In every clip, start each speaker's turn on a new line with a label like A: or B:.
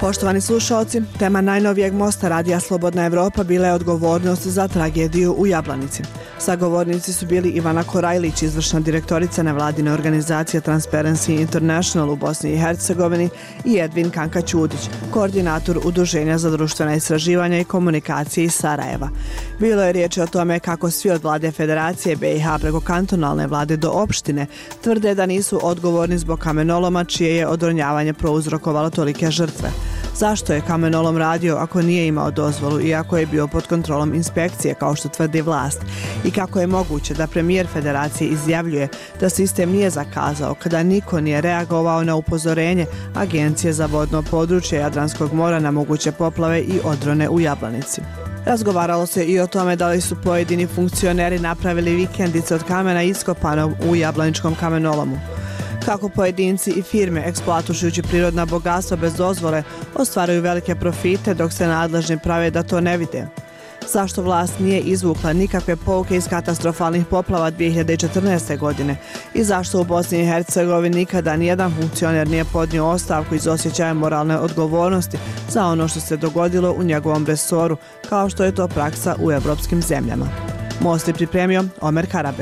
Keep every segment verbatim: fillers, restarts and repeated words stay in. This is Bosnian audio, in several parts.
A: Poštovani slušalci, tema najnovijeg mosta Radija Slobodna Evropa bila je odgovornost za tragediju u Jablanici. Sagovornici su bili Ivana Korajlić, izvršna direktorica nevladine organizacije Transparency International u Bosni i Hercegovini, i Edvin Kanka-Ćudić, koordinator Udruženja za društvena istraživanja i komunikacije iz Sarajeva. Bilo je riječi o tome kako svi od vlade Federacije B i H preko kantonalne vlade do opštine tvrde da nisu odgovorni zbog kamenoloma čije je odronjavanje prouzrokovalo tolike žrtve. Zašto je kamenolom radio ako nije imao dozvolu i ako je bio pod kontrolom inspekcije, kao što tvrdi vlast? I kako je moguće da premijer Federacije izjavljuje da sistem nije zakazao kada niko nije reagovao na upozorenje Agencije za vodno područje Jadranskog mora na moguće poplave i odrone u Jablanici? Razgovaralo se i o tome da li su pojedini funkcioneri napravili vikendice od kamena iskopanog u Jablaničkom kamenolomu. Kako pojedinci i firme, eksploatušujući prirodna bogatstva bez dozvole, ostvaruju velike profite dok se nadležni prave da to ne vide. Zašto vlast nije izvukla nikakve pouke iz katastrofalnih poplava dvije hiljade četrnaeste. godine i zašto u Bosni i Hercegovini nikada nijedan funkcioner nije podnio ostavku iz osjećaja moralne odgovornosti za ono što se dogodilo u njegovom resoru, kao što je to praksa u evropskim zemljama. Most je pripremio Omer Karabek.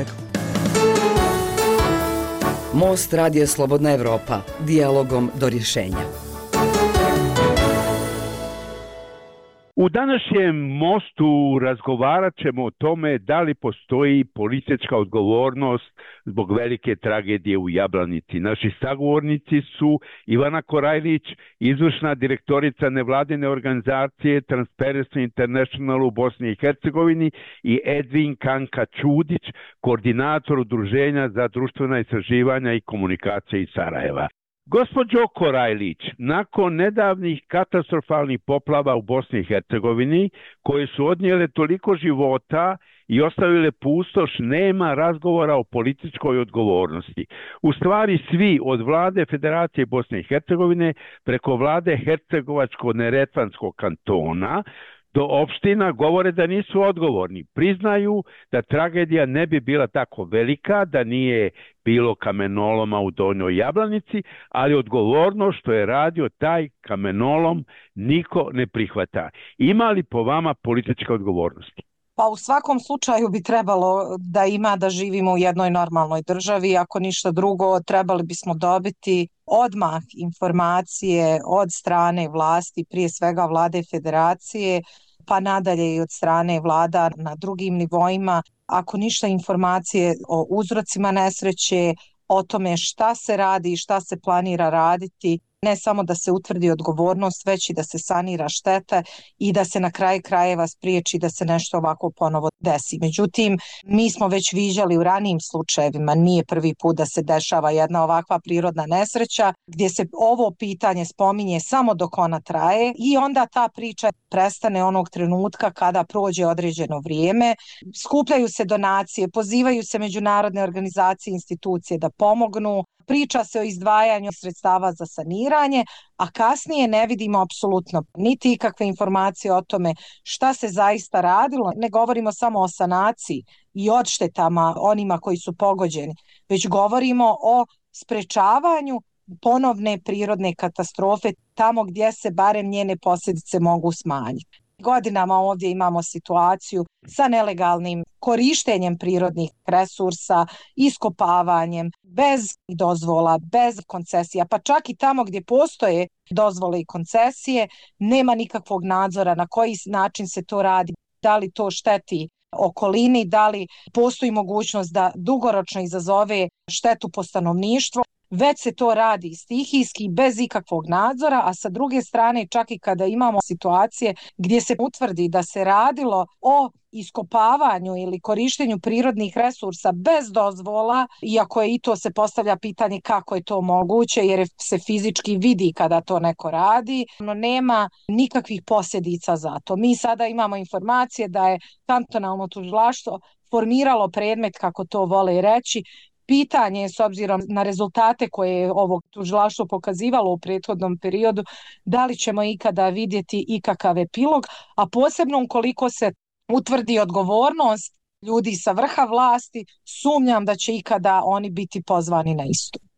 B: Most Radija Slobodna Evropa, dijalogom do rješenja.
C: U današnjem mostu razgovarat ćemo o tome da li postoji politička odgovornost zbog velike tragedije u Jablanici. Naši sagovornici su Ivana Korajlić, izvršna direktorica nevladine organizacije Transparency International u Bosni i Hercegovini, i Edvin Kanka-Ćudić, koordinator Udruženja za društvena istraživanja i komunikacije iz Sarajeva. Gospođo Korajlić, nakon nedavnih katastrofalnih poplava u Bosni i Hercegovini, koje su odnijele toliko života i ostavile pustoš, nema razgovora o političkoj odgovornosti. U stvari svi, od vlade Federacije Bosne i Hercegovine preko vlade Hercegovačko-Neretvanskog kantona do opština, govore da nisu odgovorni. Priznaju da tragedija ne bi bila tako velika da nije bilo kamenoloma u Donjoj Jablanici, ali odgovorno što je radio taj kamenolom niko ne prihvata. Ima li po vama političke odgovornosti?
D: Pa u svakom slučaju bi trebalo da ima, da živimo u jednoj normalnoj državi. Ako ništa drugo, trebali bismo dobiti odmah informacije od strane vlasti, prije svega vlade Federacije, pa nadalje i od strane vlada na drugim nivoima. Ako ništa, informacije o uzrocima nesreće, o tome šta se radi i šta se planira raditi, ne samo da se utvrdi odgovornost, već i da se sanira štete i da se na kraju krajeva spriječi da se nešto ovako ponovo desi. Međutim, mi smo već viđali u ranijim slučajevima, nije prvi put da se dešava jedna ovakva prirodna nesreća, gdje se ovo pitanje spominje samo dok ona traje i onda ta priča prestane onog trenutka kada prođe određeno vrijeme. Skupljaju se donacije, pozivaju se međunarodne organizacije i institucije da pomognu, priča se o izdvajanju sredstava za saniranje, a kasnije ne vidimo apsolutno niti ikakve informacije o tome šta se zaista radilo. Ne govorimo samo o sanaciji i odštetama onima koji su pogođeni, već govorimo o sprečavanju ponovne prirodne katastrofe tamo gdje se barem njene posljedice mogu smanjiti. Godinama ovdje imamo situaciju sa nelegalnim korištenjem prirodnih resursa, iskopavanjem, bez dozvola, bez koncesija, pa čak i tamo gdje postoje dozvole i koncesije, nema nikakvog nadzora na koji način se to radi, da li to šteti okolini, da li postoji mogućnost da dugoročno izazove štetu po stanovništvo. Već se to radi stihijski, bez ikakvog nadzora, a sa druge strane čak i kada imamo situacije gdje se utvrdi da se radilo o iskopavanju ili korištenju prirodnih resursa bez dozvola, iako je i to se postavlja pitanje kako je to moguće, jer se fizički vidi kada to neko radi, no nema nikakvih posljedica za to. Mi sada imamo informacije da je kantonalno tužilaštvo formiralo predmet, kako to vole reći. Pitanje je, s obzirom na rezultate koje je ovo tužilaštvo pokazivalo u prethodnom periodu, da li ćemo ikada vidjeti ikakav epilog, a posebno ukoliko se utvrdi odgovornost ljudi sa vrha vlasti, sumnjam da će ikada oni biti pozvani na isto.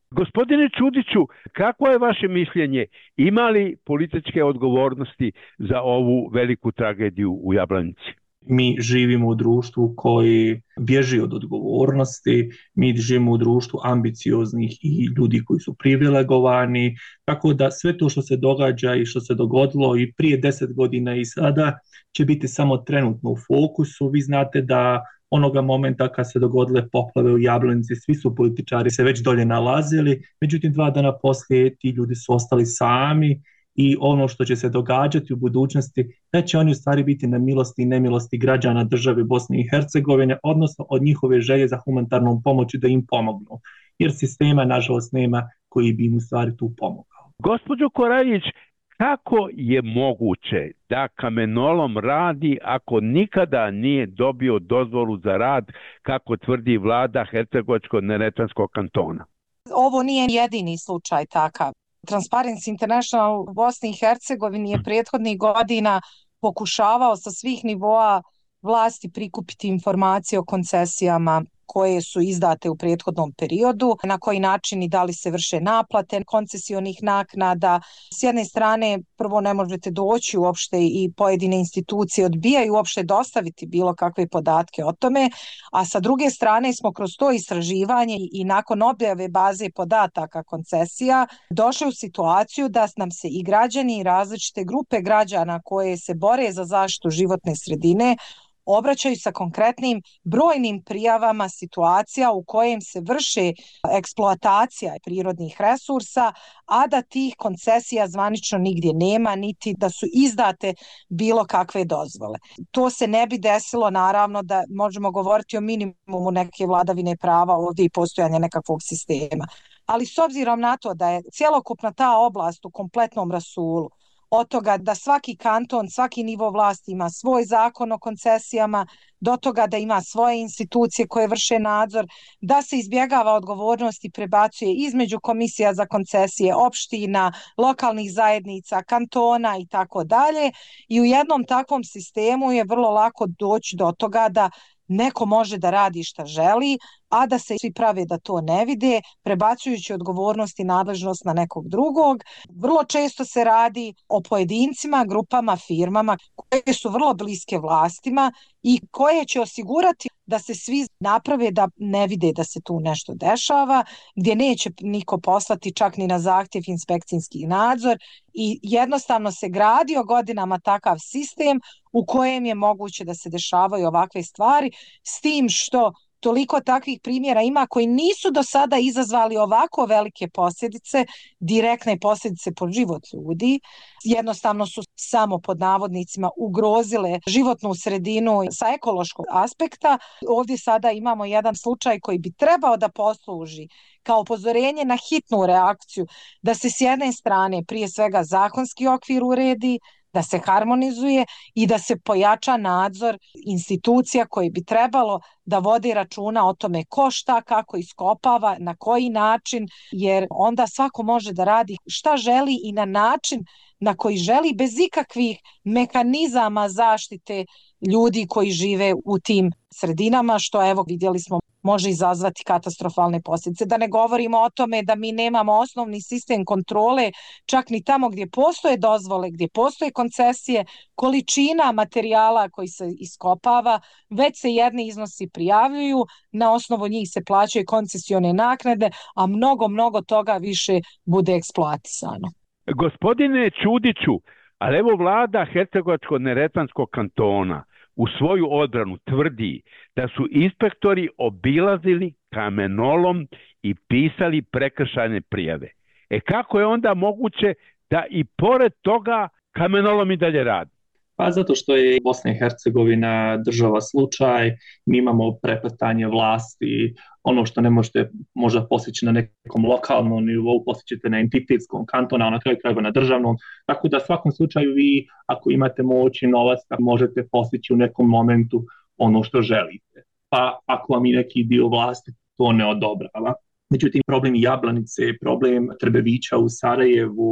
C: Gospodine Čudiću, kako je vaše mišljenje? Ima li političke odgovornosti za ovu veliku tragediju u Jablanici?
E: Mi živimo u društvu koji bježi od odgovornosti, mi živimo u društvu ambicioznih i ljudi koji su privilegovani, tako da sve to što se događa i što se dogodilo i prije deset godina i sada će biti samo trenutno u fokusu. Vi znate da onoga momenta kad se dogodile poplave u Jablanici, svi su političari se već dolje nalazili, međutim dva dana poslije ti ljudi su ostali sami i ono što će se događati u budućnosti, da će oni u stvari biti na milosti i nemilosti građana države Bosne i Hercegovine, odnosno od njihove želje za humanitarnom pomoći da im pomognu, jer sistema nažalost nema koji bi im u stvari tu pomogao.
C: Gospođo Koraljić, kako je moguće da kamenolom radi ako nikada nije dobio dozvolu za rad, kako tvrdi vlada Hercegovačko-neretvanskog kantona?
D: Ovo nije jedini slučaj takav. Transparency International u Bosni i Hercegovini je prethodnih godina pokušavao sa svih nivoa vlasti prikupiti informacije o koncesijama koje su izdate u prethodnom periodu, na koji način i da li se vrše naplate koncesionih naknada. S jedne strane, prvo ne možete doći uopšte i pojedine institucije odbijaju uopšte dostaviti bilo kakve podatke o tome, a sa druge strane smo kroz to istraživanje i nakon objave baze podataka koncesija došli u situaciju da nam se i građani i različite grupe građana koje se bore za zaštitu životne sredine obraćaju sa konkretnim brojnim prijavama situacija u kojem se vrše eksploatacija prirodnih resursa, a da tih koncesija zvanično nigdje nema, niti da su izdate bilo kakve dozvole. To se ne bi desilo, naravno, da možemo govoriti o minimumu neke vladavine prava ovdje i postojanja nekakvog sistema. Ali s obzirom na to da je cjelokupna ta oblast u kompletnom rasulu, od toga da svaki kanton, svaki nivo vlasti ima svoj zakon o koncesijama, do toga da ima svoje institucije koje vrše nadzor, da se izbjegava odgovornost i prebacuje između komisija za koncesije, opština, lokalnih zajednica, kantona i tako dalje. I u jednom takvom sistemu je vrlo lako doći do toga da neko može da radi šta želi, a da se svi prave da to ne vide, prebacujući odgovornost i nadležnost na nekog drugog. Vrlo često se radi o pojedincima, grupama, firmama koje su vrlo bliske vlastima i koje će osigurati da se svi naprave da ne vide da se tu nešto dešava, gdje neće niko poslati čak ni na zahtjev inspekcijski nadzor i jednostavno se gradio godinama takav sistem u kojem je moguće da se dešavaju ovakve stvari, s tim što toliko takvih primjera ima koji nisu do sada izazvali ovako velike posljedice, direktne posljedice po život ljudi. Jednostavno su samo pod navodnicima ugrozile životnu sredinu sa ekološkog aspekta. Ovdje sada imamo jedan slučaj koji bi trebao da posluži kao upozorenje na hitnu reakciju, da se s jedne strane prije svega zakonski okvir uredi, da se harmonizuje i da se pojača nadzor institucija koji bi trebalo da vodi računa o tome ko šta, kako iskopava, na koji način, jer onda svako može da radi šta želi i na način na koji želi bez ikakvih mehanizama zaštite ljudi koji žive u tim sredinama, što evo vidjeli smo može izazvati katastrofalne posljedice. Da ne govorimo o tome da mi nemamo osnovni sistem kontrole, čak ni tamo gdje postoje dozvole, gdje postoje koncesije, količina materijala koji se iskopava, već se jedni iznosi prijavljuju, na osnovu njih se plaćaju koncesione naknade, a mnogo, mnogo toga više bude eksploatisano.
C: Gospodine Čudiću, ali evo vlada Hercegovačko-neretvanskog kantona u svoju odbranu tvrdi da su inspektori obilazili kamenolom i pisali prekršajne prijave. E kako je onda moguće da i pored toga kamenolom i dalje radi?
E: Pa zato što je Bosna i Hercegovina država slučaj, mi imamo prepletanje vlasti, ono što ne možete možda postići na nekom lokalnom nivou, postićete na entitetskom kantonu, a na kraju krajeva na državnom. Tako da u svakom slučaju vi, ako imate moć i novac, možete postići u nekom momentu ono što želite. Pa ako vam i neki dio vlasti to ne odobrava. Međutim, problem Jablanice, problem Trbevića u Sarajevu,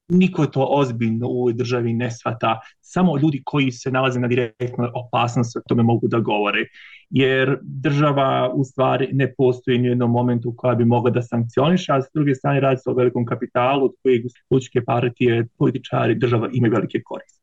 E: niko to ozbiljno u ovoj državi ne shvata. Samo ljudi koji se nalaze na direktnoj opasnosti o tome mogu da govore. Jer država u stvari ne postoji ni u jednom momentu koja bi mogla da sankcioniše, a s druge strane radi se o velikom kapitalu od kojeg političke partije, političari, država imaju velike koristi.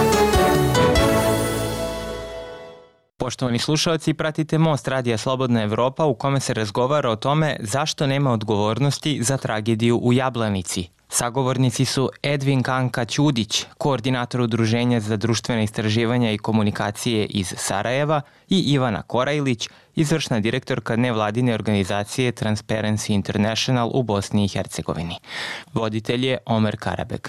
F: Poštovani slušalci, pratite Most Radija Slobodna Evropa u kome se razgovara o tome zašto nema odgovornosti za tragediju u Jablanici. Sagovornici su Edvin Kanka Ćudić, koordinator Udruženja za društvene istraživanja i komunikacije iz Sarajeva, i Ivana Korajlić, izvršna direktorka nevladine organizacije Transparency International u Bosni i Hercegovini. Voditelj je Omer Karabek.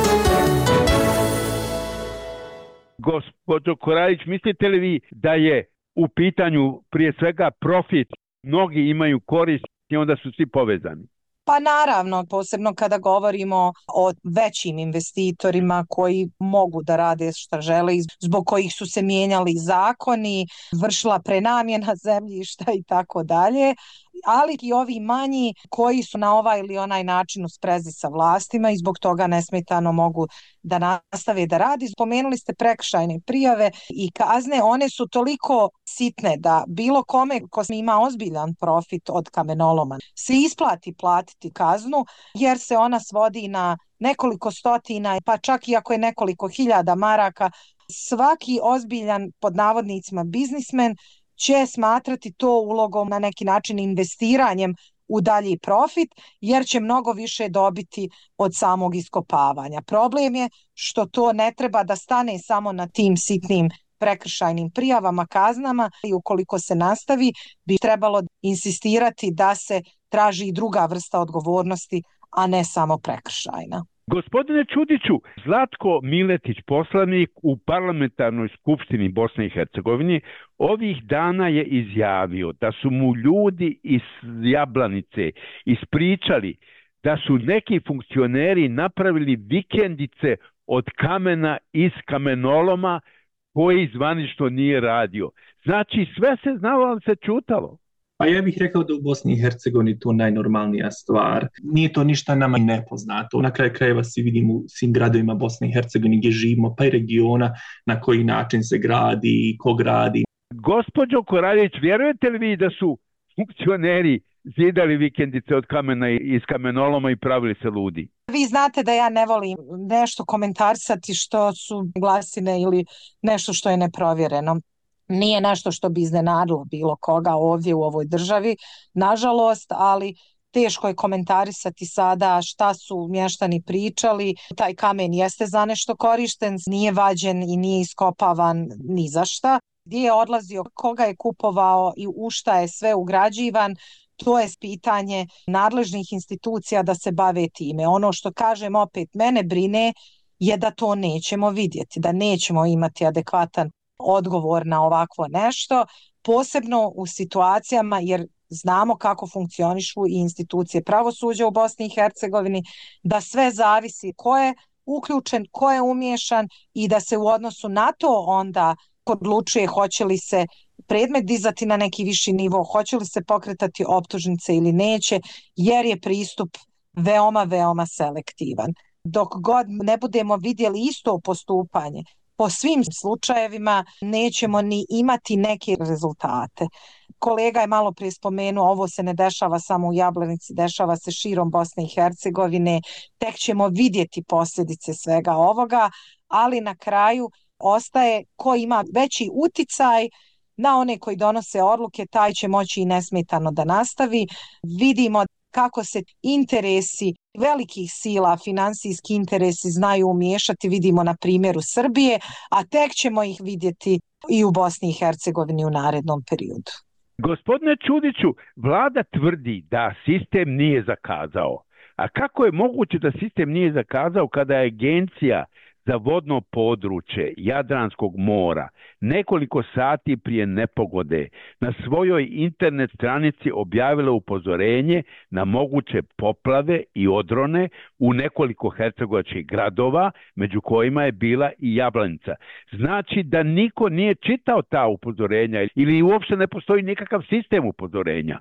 C: Gospođo Korajlić, mislite li vi da je u pitanju prije svega profit, mnogi imaju korist i onda su svi povezani?
D: Pa naravno, posebno kada govorimo o većim investitorima koji mogu da rade što žele, zbog kojih su se mijenjali zakoni, vršila prenamjena zemljišta i tako dalje, ali i ovi manji koji su na ovaj ili onaj način u sprezi sa vlastima i zbog toga nesmetano mogu da nastave da radi. Spomenuli ste prekršajne prijave i kazne, one su toliko sitne da bilo kome ko ima ozbiljan profit od kamenoloma se isplati platiti kaznu, jer se ona svodi na nekoliko stotina, pa čak i ako je nekoliko hiljada maraka. Svaki ozbiljan, pod navodnicima, biznismen će smatrati to ulogom, na neki način investiranjem u dalji profit, jer će mnogo više dobiti od samog iskopavanja. Problem je što to ne treba da stane samo na tim sitnim prekršajnim prijavama, kaznama, i ukoliko se nastavi, bi trebalo insistirati da se traži i druga vrsta odgovornosti, a ne samo prekršajna.
C: Gospodine Ćudiću, Zlatko Miletić, poslanik u Parlamentarnoj skupštini Bosne i Hercegovine, ovih dana je izjavio da su mu ljudi iz Jablanice ispričali da su neki funkcioneri napravili vikendice od kamena iz kamenoloma koji zvanično nije radio. Znači, sve se znalo, ali se čutalo.
E: Pa ja bih rekao da u Bosni i Hercegovini to najnormalnija stvar. Nije to ništa nama nepoznato. Na kraju krajeva svi vidimo u svim gradovima Bosne i Hercegovine gdje živimo, pa i regiona, na koji način se gradi i ko gradi.
C: Gospođo Korajlić, vjerujete li vi da su funkcioneri zidali vikendice od kamena iz kamenoloma i pravili se ludi?
D: Vi znate da ja ne volim nešto komentarisati što su glasine ili nešto što je neprovjereno. Nije nešto što bi iznenadilo bilo koga ovdje u ovoj državi, nažalost, ali teško je komentarisati sada šta su mještani pričali. Taj kamen jeste za nešto korišten, nije vađen i nije iskopavan ni za šta. Gdje je odlazio, koga je kupovao i u šta je sve ugrađivan, to je pitanje nadležnih institucija da se bave time. Ono što kažem, opet mene brine, je da to nećemo vidjeti, da nećemo imati adekvatan odgovor na ovakvo nešto, posebno u situacijama, jer znamo kako funkcionišu i institucije pravosuđa u Bosni i Hercegovini, da sve zavisi ko je uključen, ko je umiješan i da se u odnosu na to onda odlučuje hoće li se predmet dizati na neki viši nivo, hoće li se pokretati optužnice ili neće, jer je pristup veoma, veoma selektivan. Dok god ne budemo vidjeli isto postupanje po svim slučajevima, nećemo ni imati neke rezultate. Kolega je malo prije spomenuo, ovo se ne dešava samo u Jablanici, dešava se širom Bosne i Hercegovine, tek ćemo vidjeti posljedice svega ovoga, ali na kraju ostaje ko ima veći uticaj na one koji donose odluke, taj će moći i nesmetano da nastavi. Vidimo kako se interesi velikih sila, finansijski interesi znaju umiješati, vidimo na primjeru Srbije, a tek ćemo ih vidjeti i u Bosni i Hercegovini u narednom periodu.
C: Gospodine Ćudiću, vlada tvrdi da sistem nije zakazao. A kako je moguće da sistem nije zakazao kada je Agencija za vodno područje Jadranskog mora nekoliko sati prije nepogode na svojoj internet stranici objavila upozorenje na moguće poplave i odrone u nekoliko hercegovačkih gradova, među kojima je bila i Jablanica. Znači da niko nije čitao ta upozorenja ili uopšte ne postoji nikakav sistem upozorenja.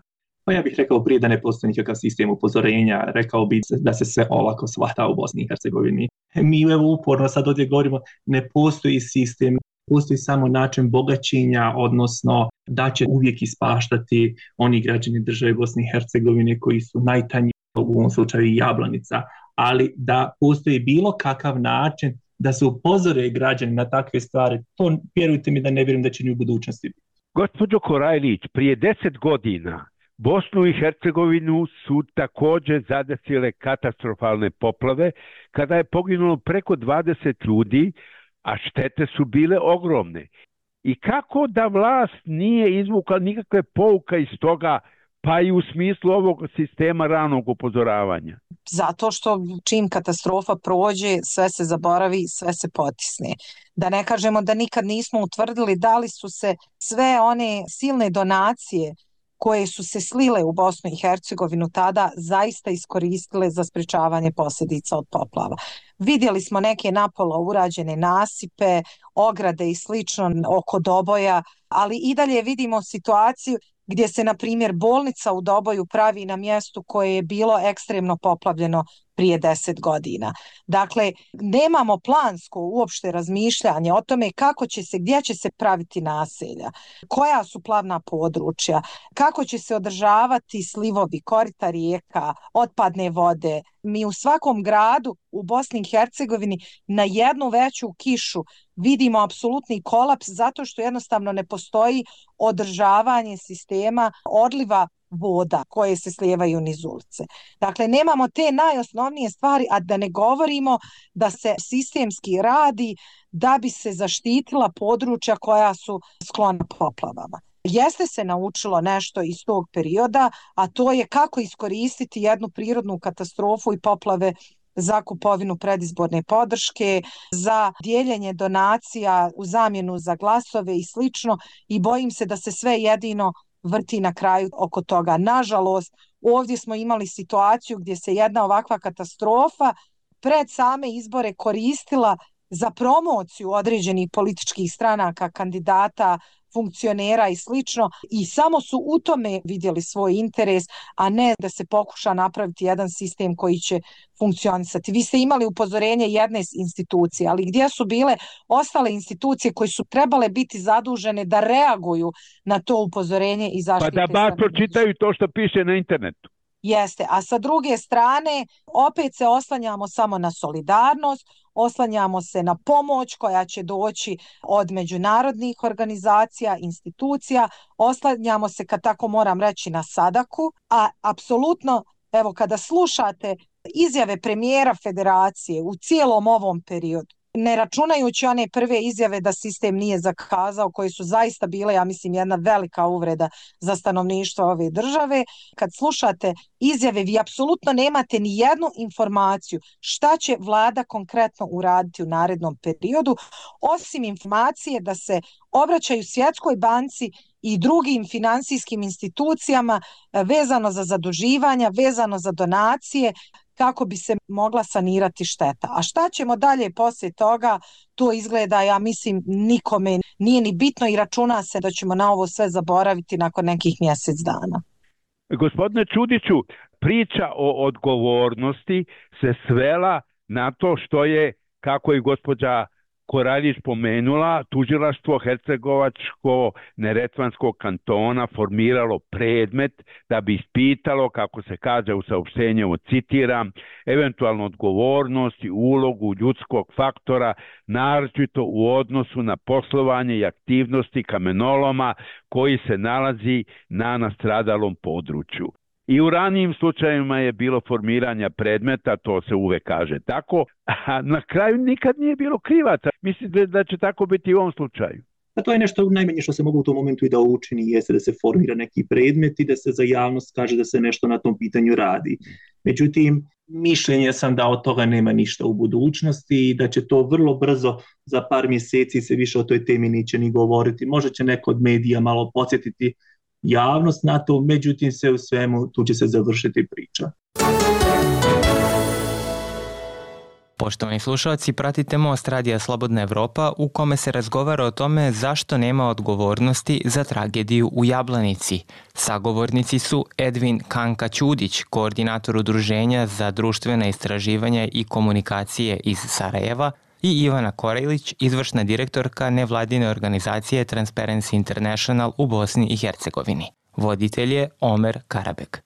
E: Pa ja bih rekao prije da ne postoji nikakav sistem upozorenja, rekao bih da se sve olako shvata u Bosni i Hercegovini. Mi evo uporno sad ovdje govorimo, ne postoji sistem, postoji samo način bogaćenja, odnosno da će uvijek ispaštati oni građani države Bosne i Hercegovine koji su najtanji, u ovom slučaju i Jablanica, ali da postoji bilo kakav način da se upozore građani na takve stvari, to vjerujte mi da ne vjerujem da će ni u budućnosti biti.
C: Gospođo Korajlić, prije deset godina Bosnu i Hercegovinu su također zadesile katastrofalne poplave kada je poginulo preko dvadeset ljudi, a štete su bile ogromne. I kako da vlast nije izvukla nikakve pouka iz toga, pa i u smislu ovog sistema ranog upozoravanja?
D: Zato što čim katastrofa prođe, sve se zaboravi, sve se potisne. Da ne kažemo da nikad nismo utvrdili da li su se sve one silne donacije koje su se slile u Bosnu i Hercegovinu tada zaista iskoristile za sprečavanje posljedica od poplava. Vidjeli smo neke napola urađene nasipe, ograde i slično oko Doboja, ali i dalje vidimo situaciju gdje se, na primjer, bolnica u Doboju pravi na mjestu koje je bilo ekstremno poplavljeno prije deset godina. Dakle, nemamo plansko uopšte razmišljanje o tome kako će se, gdje će se praviti naselja, koja su plavna područja, kako će se održavati slivovi, korita rijeka, otpadne vode. Mi u svakom gradu u Bosni i Hercegovini na jednu veću kišu vidimo apsolutni kolaps zato što jednostavno ne postoji održavanje sistema odliva voda koje se slijevaju niz ulice. Dakle, nemamo te najosnovnije stvari, a da ne govorimo da se sistemski radi da bi se zaštitila područja koja su sklona poplavama. Jeste se naučilo nešto iz tog perioda, a to je kako iskoristiti jednu prirodnu katastrofu i poplave za kupovinu predizborne podrške, za dijeljenje donacija u zamjenu za glasove i slično, i bojim se da se sve jedino vrti na kraju oko toga. Nažalost, ovdje smo imali situaciju gdje se jedna ovakva katastrofa pred same izbore koristila za promociju određenih političkih stranaka, kandidata, funkcionera i slično, i samo su u tome vidjeli svoj interes, a ne da se pokuša napraviti jedan sistem koji će funkcionisati. Vi ste imali upozorenje jedne institucije, ali gdje su bile ostale institucije koje su trebale biti zadužene da reaguju na to upozorenje i zaštite?
C: Pa da bar pročitaju to što piše na internetu.
D: Jeste, a sa druge strane opet se oslanjamo samo na solidarnost, oslanjamo se na pomoć koja će doći od međunarodnih organizacija, institucija, oslanjamo se, kad tako moram reći, na sadaku, a apsolutno, evo, kada slušate izjave premijera federacije u cijelom ovom periodu, ne računajući one prve izjave da sistem nije zakazao, koje su zaista bile, ja mislim, jedna velika uvreda za stanovništvo ove države. Kad slušate izjave, vi apsolutno nemate ni jednu informaciju šta će vlada konkretno uraditi u narednom periodu, osim informacije da se obraćaju Svjetskoj banci i drugim finansijskim institucijama vezano za zaduživanja, vezano za donacije, kako bi se mogla sanirati šteta. A šta ćemo dalje poslije toga, to izgleda, ja mislim, nikome nije ni bitno i računa se da ćemo na ovo sve zaboraviti nakon nekih mjesec dana.
C: Gospodine Čudiću, priča o odgovornosti se svela na to što je, kako je gospođa Korajlić spomenula, tužilaštvo Hercegovačko-Neretvanskog kantona formiralo predmet da bi ispitalo, kako se kaže u saopštenju, citiram, eventualnu odgovornost i ulogu ljudskog faktora, naročito u odnosu na poslovanje i aktivnosti kamenoloma koji se nalazi na nastradalom području. I u ranijim slučajevima je bilo formiranja predmeta, to se uvek kaže tako, a na kraju nikad nije bilo krivaca. Mislite da će tako biti i u ovom slučaju?
E: A to je nešto najmanje što se mogu u tom momentu i da učini, jeste da se formira neki predmet i da se za javnost kaže da se nešto na tom pitanju radi. Međutim, mišljenja sam da od toga nema ništa u budućnosti i da će to vrlo brzo, za par mjeseci se više o toj temi neće ni govoriti. Možda će neko od medija malo podsjetiti javnost na to, međutim sve u svemu tu će se završiti priča.
F: Poštovani slušalci, pratite Most Radija Slobodna Evropa u kome se razgovara o tome zašto nema odgovornosti za tragediju u Jablanici. Sagovornici su Edvin Kanka-Ćudić, koordinator Udruženja za društvena istraživanja i komunikacije iz Sarajeva, i Ivana Korajlić, izvršna direktorka nevladine organizacije Transparency International u Bosni i Hercegovini. Voditelj je Omer Karabek.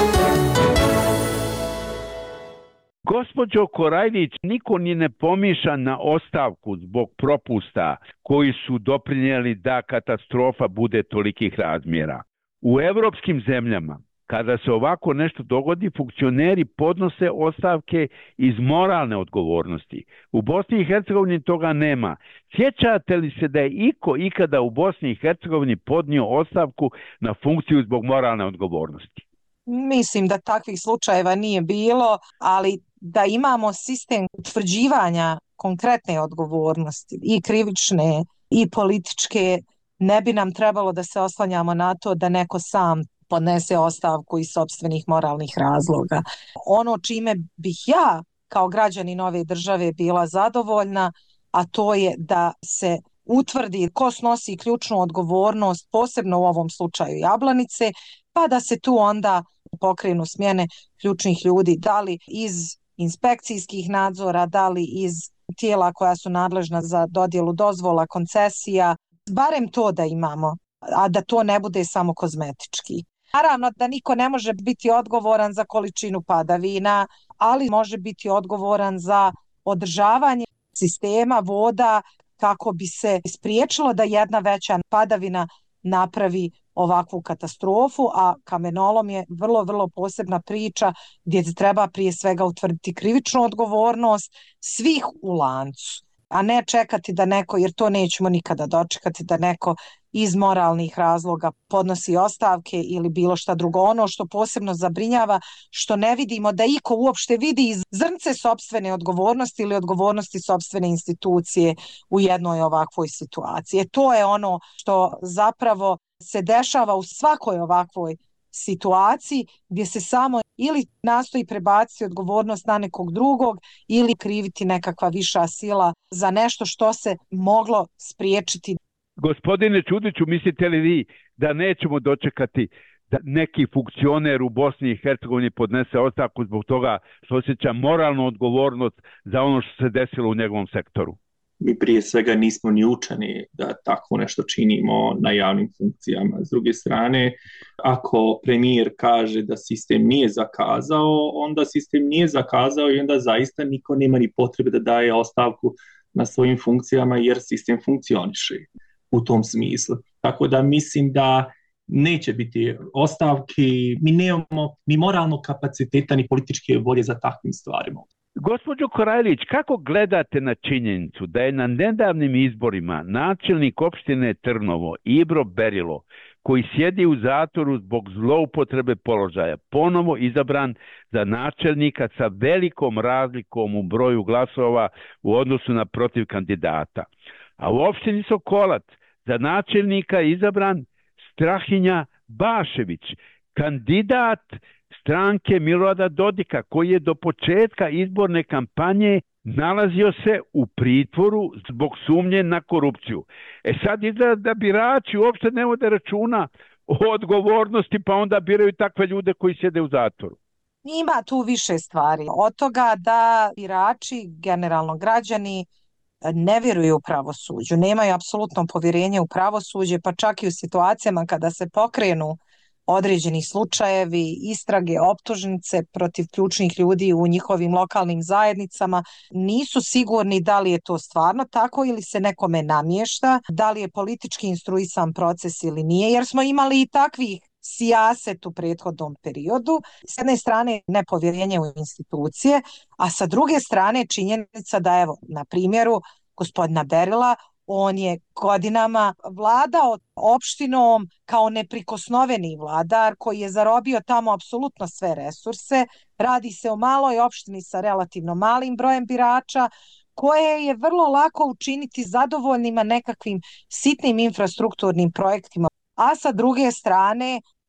C: Gospođo Korajlić, niko ni ne pomišlja na ostavku zbog propusta koji su doprinijeli da katastrofa bude tolikih razmjera. U evropskim zemljama, kada se ovako nešto dogodi, funkcioneri podnose ostavke iz moralne odgovornosti. U Bosni i Hercegovini toga nema. Sjećate li se da je iko ikada u Bosni i Hercegovini podnio ostavku na funkciju zbog moralne odgovornosti?
D: Mislim da takvih slučajeva nije bilo, ali da imamo sistem utvrđivanja konkretne odgovornosti i krivične i političke, ne bi nam trebalo da se oslanjamo na to da neko sam podnese ostavku iz sopstvenih moralnih razloga. Ono čime bih ja kao građanin ove države bila zadovoljna, a to je da se utvrdi ko snosi ključnu odgovornost, posebno u ovom slučaju Jablanice, pa da se tu onda pokrenu smjene ključnih ljudi, da li iz inspekcijskih nadzora, da li iz tijela koja su nadležna za dodjelu dozvola, koncesija, barem to da imamo, a da to ne bude samo kozmetički. Naravno da niko ne može biti odgovoran za količinu padavina, ali može biti odgovoran za održavanje sistema voda kako bi se spriječilo da jedna veća padavina napravi ovakvu katastrofu, a kamenolom je vrlo, vrlo posebna priča gdje se treba prije svega utvrditi krivičnu odgovornost svih u lancu, a ne čekati da neko, jer to nećemo nikada dočekati, da neko iz moralnih razloga podnosi ostavke ili bilo šta drugo. Ono što posebno zabrinjava, što ne vidimo da iko uopšte vidi iz zrnce sopstvene odgovornosti ili odgovornosti sopstvene institucije u jednoj ovakvoj situaciji. To je ono što zapravo se dešava u svakoj ovakvoj situaciji gdje se samo ili nastoji prebaciti odgovornost na nekog drugog ili kriviti nekakva viša sila za nešto što se moglo spriječiti.
C: Gospodine Ćudiću, mislite li vi da nećemo dočekati da neki funkcioner u Bosni i Hercegovini podnese ostavku zbog toga što osjeća moralnu odgovornost za ono što se desilo u njegovom sektoru?
E: Mi prije svega nismo ni učeni da tako nešto činimo na javnim funkcijama. S druge strane, ako premijer kaže da sistem nije zakazao, onda sistem nije zakazao i onda zaista niko nema ni potrebe da daje ostavku na svojim funkcijama jer sistem funkcioniše u tom smislu. Tako da mislim da neće biti ostavki, mi nemamo ni moralnog kapaciteta ni političke volje za takvim stvarima.
C: Gospođo Korajlić, kako gledate na činjenicu da je na nedavnim izborima načelnik opštine Trnovo Ibro Berilo, koji sjedi u zatvoru zbog zloupotrebe položaja, ponovo izabran za načelnika sa velikom razlikom u broju glasova u odnosu na protiv kandidata? A u opštini Sokolac za načelnika je izabran Strahinja Bašević, kandidat stranke Milorada Dodika, koji je do početka izborne kampanje nalazio se u pritvoru zbog sumnje na korupciju. E sad izgleda da birači uopšte ne vode računa o odgovornosti, pa onda biraju takve ljude koji sjede u zatvoru.
D: Ima tu više stvari. Od toga da birači, generalno građani, ne vjeruju u pravosuđu, nemaju apsolutno povjerenje u pravosuđe, pa čak i u situacijama kada se pokrenu određeni slučajevi, istrage, optužnice protiv ključnih ljudi u njihovim lokalnim zajednicama, nisu sigurni da li je to stvarno tako ili se nekome namješta, da li je politički instruisan proces ili nije, jer smo imali i takvih sijaset u prethodnom periodu. S jedne strane nepovjerenje u institucije, a sa druge strane činjenica da, evo, na primjeru gospodina Berila, on je godinama vladao opštinom kao neprikosnoveni vladar koji je zarobio tamo apsolutno sve resurse. Radi se o maloj opštini sa relativno malim brojem birača koje je vrlo lako učiniti zadovoljnima nekakvim sitnim infrastrukturnim projektima. A sa druge strane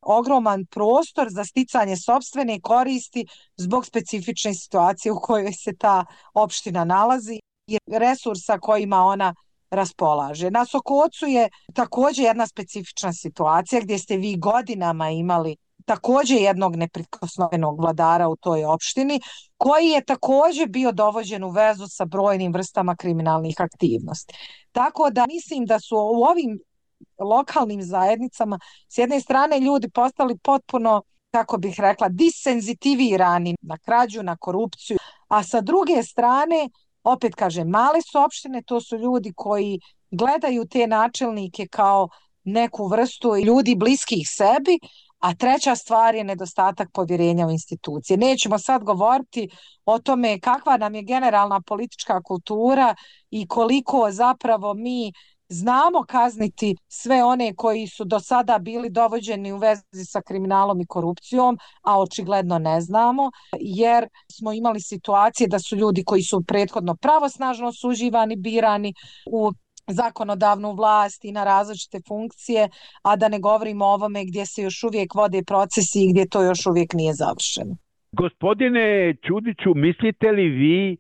D: ogroman prostor za sticanje sopstvene koristi zbog specifične situacije u kojoj se ta opština nalazi i resursa kojima ona raspolaže. Na Sokocu je također jedna specifična situacija gdje ste vi godinama imali također jednog neprikosnovenog vladara u toj opštini, koji je također bio dovođen u vezu sa brojnim vrstama kriminalnih aktivnosti. Tako da mislim da su u ovim lokalnim zajednicama s jedne strane ljudi postali potpuno, kako bih rekla, disenzitivirani na krađu, na korupciju, a sa druge strane, opet kažem, male su opštine, to su ljudi koji gledaju te načelnike kao neku vrstu ljudi bliskih sebi, a treća stvar je nedostatak povjerenja u institucije. Nećemo sad govoriti o tome kakva nam je generalna politička kultura i koliko zapravo mi znamo kazniti sve one koji su do sada bili dovođeni u vezi sa kriminalom i korupcijom, a očigledno ne znamo, jer smo imali situacije da su ljudi koji su prethodno pravosnažno osuđivani, birani u zakonodavnu vlast i na različite funkcije, a da ne govorimo o ovome gdje se još uvijek vode procesi i gdje to još uvijek nije završeno.
C: Gospodine Čudiću, mislite li vi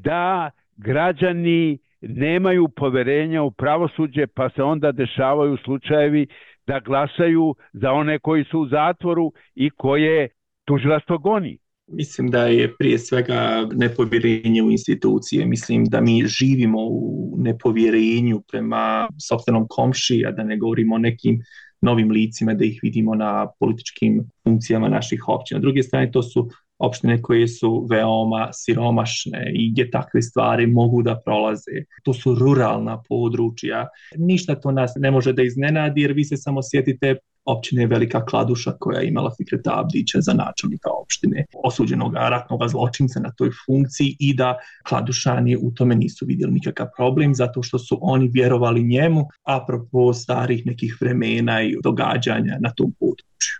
C: da građani nemaju poverenja u pravosuđe, pa se onda dešavaju slučajevi da glasaju za one koji su u zatvoru i koje tužilaštvo goni?
E: Mislim da je prije svega nepovjerenje u institucije. Mislim da mi živimo u nepovjerenju prema sopstvenom komšiji, a da ne govorimo o nekim novim licima, da ih vidimo na političkim funkcijama naših općina. S druge strane, to su opštine koje su veoma siromašne i gdje takve stvari mogu da prolaze. To su ruralna područja. Ništa to nas ne može da iznenadi, jer vi se samo sjetite općine Velika Kladuša koja je imala Fikreta Abdića za načelnika opštine, osuđenog ratnog zločinca na toj funkciji, i da Kladušani u tome nisu vidjeli nikakav problem zato što su oni vjerovali njemu, apropo starih nekih vremena i događanja na tom području.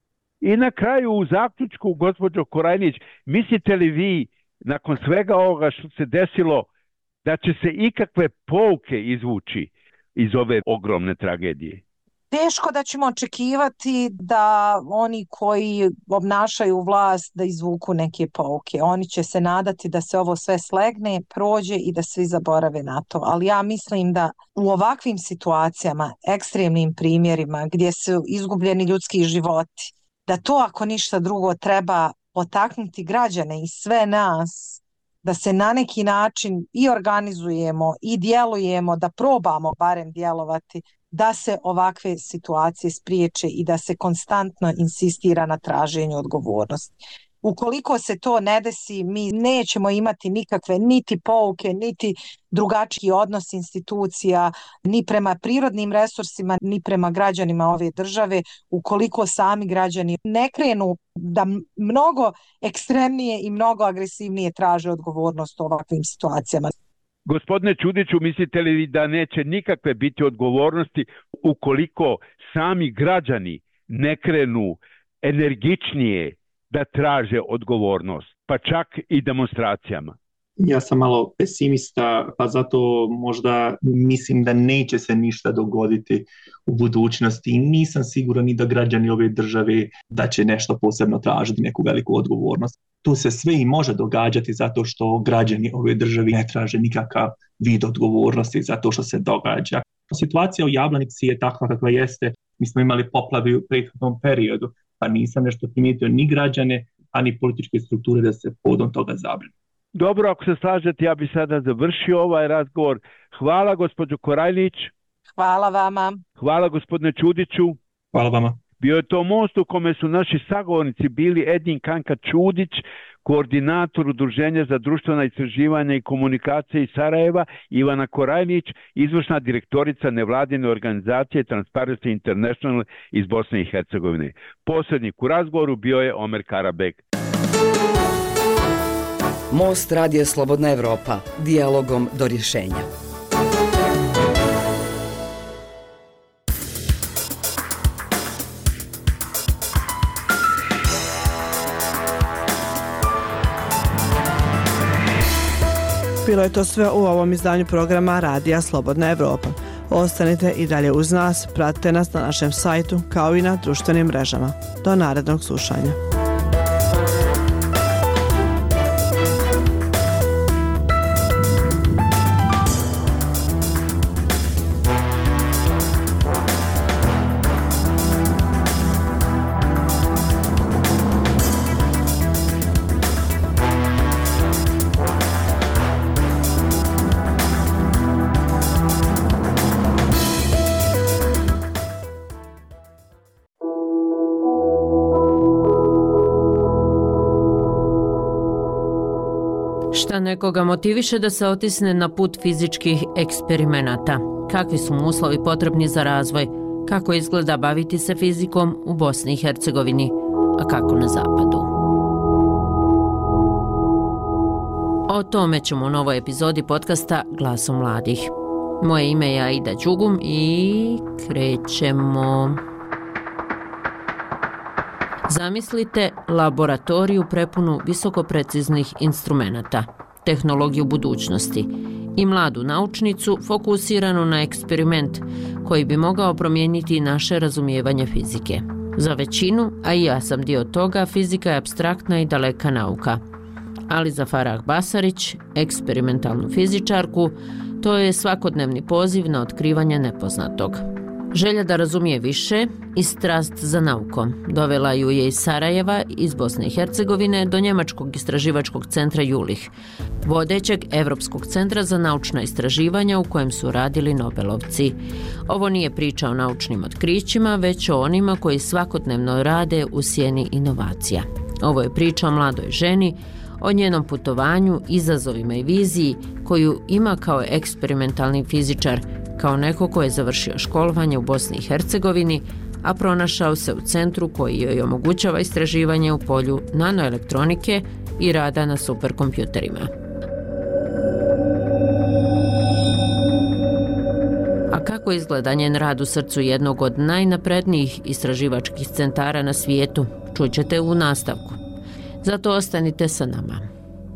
C: I na kraju u zaključku, gospođo Korajnić, mislite li vi nakon svega ovoga što se desilo da će se ikakve pouke izvući iz ove ogromne tragedije?
D: Teško da ćemo očekivati da oni koji obnašaju vlast da izvuku neke pouke. Oni će se nadati da se ovo sve slegne, prođe i da svi zaborave na to. Ali ja mislim da u ovakvim situacijama, ekstremnim primjerima gdje su izgubljeni ljudski životi, da to ako ništa drugo treba potaknuti građane i sve nas da se na neki način i organizujemo i djelujemo, da probamo barem djelovati, da se ovakve situacije spriječe i da se konstantno insistira na traženju odgovornosti. Ukoliko se to ne desi, mi nećemo imati nikakve niti pouke, niti drugačiji odnos institucija, ni prema prirodnim resursima, ni prema građanima ove države, ukoliko sami građani ne krenu da mnogo ekstremnije i mnogo agresivnije traže odgovornost u ovakvim situacijama.
C: Gospodine Čudiću, mislite li da neće nikakve biti odgovornosti ukoliko sami građani ne krenu energičnije da traže odgovornost, pa čak i demonstracijama?
E: Ja sam malo pesimista, pa zato možda mislim da neće se ništa dogoditi u budućnosti i nisam siguran ni da građani ove države da će nešto posebno tražiti, neku veliku odgovornost. Tu se sve i može događati zato što građani ove države ne traže nikakav vid odgovornosti za to što se događa. Situacija u Jablanici je takva kakva jeste. Mi smo imali poplave u prethodnom periodu, pa nisam nešto primijetio ni građane, a ni političke strukture da se povodom toga zabrinu.
C: Dobro, ako se slažete, ja bih sada završio ovaj razgovor. Hvala gospođo Korajnić.
D: Hvala vama.
C: Hvala gospodine Čudiću.
E: Hvala vama.
C: Bio je to most u kome su naši sagovornici bili Edin Kanka Čudić, koordinator Udruženja za društvena istraživanja i komunikacije iz Sarajeva, Ivana Korajnić, izvršna direktorica nevladine organizacije Transparency International iz Bosne i Hercegovine. Posrednik u razgovoru bio je Omer Karabek.
B: Most Radija Slobodna Evropa, dijalogom do rješenja.
A: Bilo je to sve u ovom izdanju programa Radija Slobodna Evropa. Ostanite i dalje uz nas, pratite nas na našem sajtu kao i na društvenim mrežama. Do narednog slušanja.
G: Šta nekoga motiviše da se otisne na put fizičkih eksperimenata? Kakvi su mu uslovi potrebni za razvoj? Kako izgleda baviti se fizikom u Bosni i Hercegovini, a kako na zapadu? O tome ćemo u novoj epizodi podcasta Glasom mladih. Moje ime je Aida Đugum i krećemo. Zamislite laboratoriju prepunu visokopreciznih instrumenata, tehnologiju budućnosti i mladu naučnicu fokusiranu na eksperiment koji bi mogao promijeniti naše razumijevanje fizike. Za većinu, a i ja sam dio toga, fizika je apstraktna i daleka nauka. Ali za Farah Basarić, eksperimentalnu fizičarku, to je svakodnevni poziv na otkrivanje nepoznatog. Želja da razumije više i strast za naukom dovela ju je iz Sarajeva, iz Bosne i Hercegovine, do njemačkog istraživačkog centra Jülich, vodećeg Evropskog centra za naučna istraživanja u kojem su radili Nobelovci. Ovo nije priča o naučnim otkrićima, već o onima koji svakodnevno rade u sjeni inovacija. Ovo je priča o mladoj ženi, o njenom putovanju, izazovima i viziji koju ima kao eksperimentalni fizičar, kao neko ko je završio školovanje u Bosni i Hercegovini, a pronašao se u centru koji joj omogućava istraživanje u polju nanoelektronike i rada na superkompjuterima. A kako izgleda njen rad u srcu jednog od najnaprednijih istraživačkih centara na svijetu, čućete u nastavku. Zato ostanite sa nama.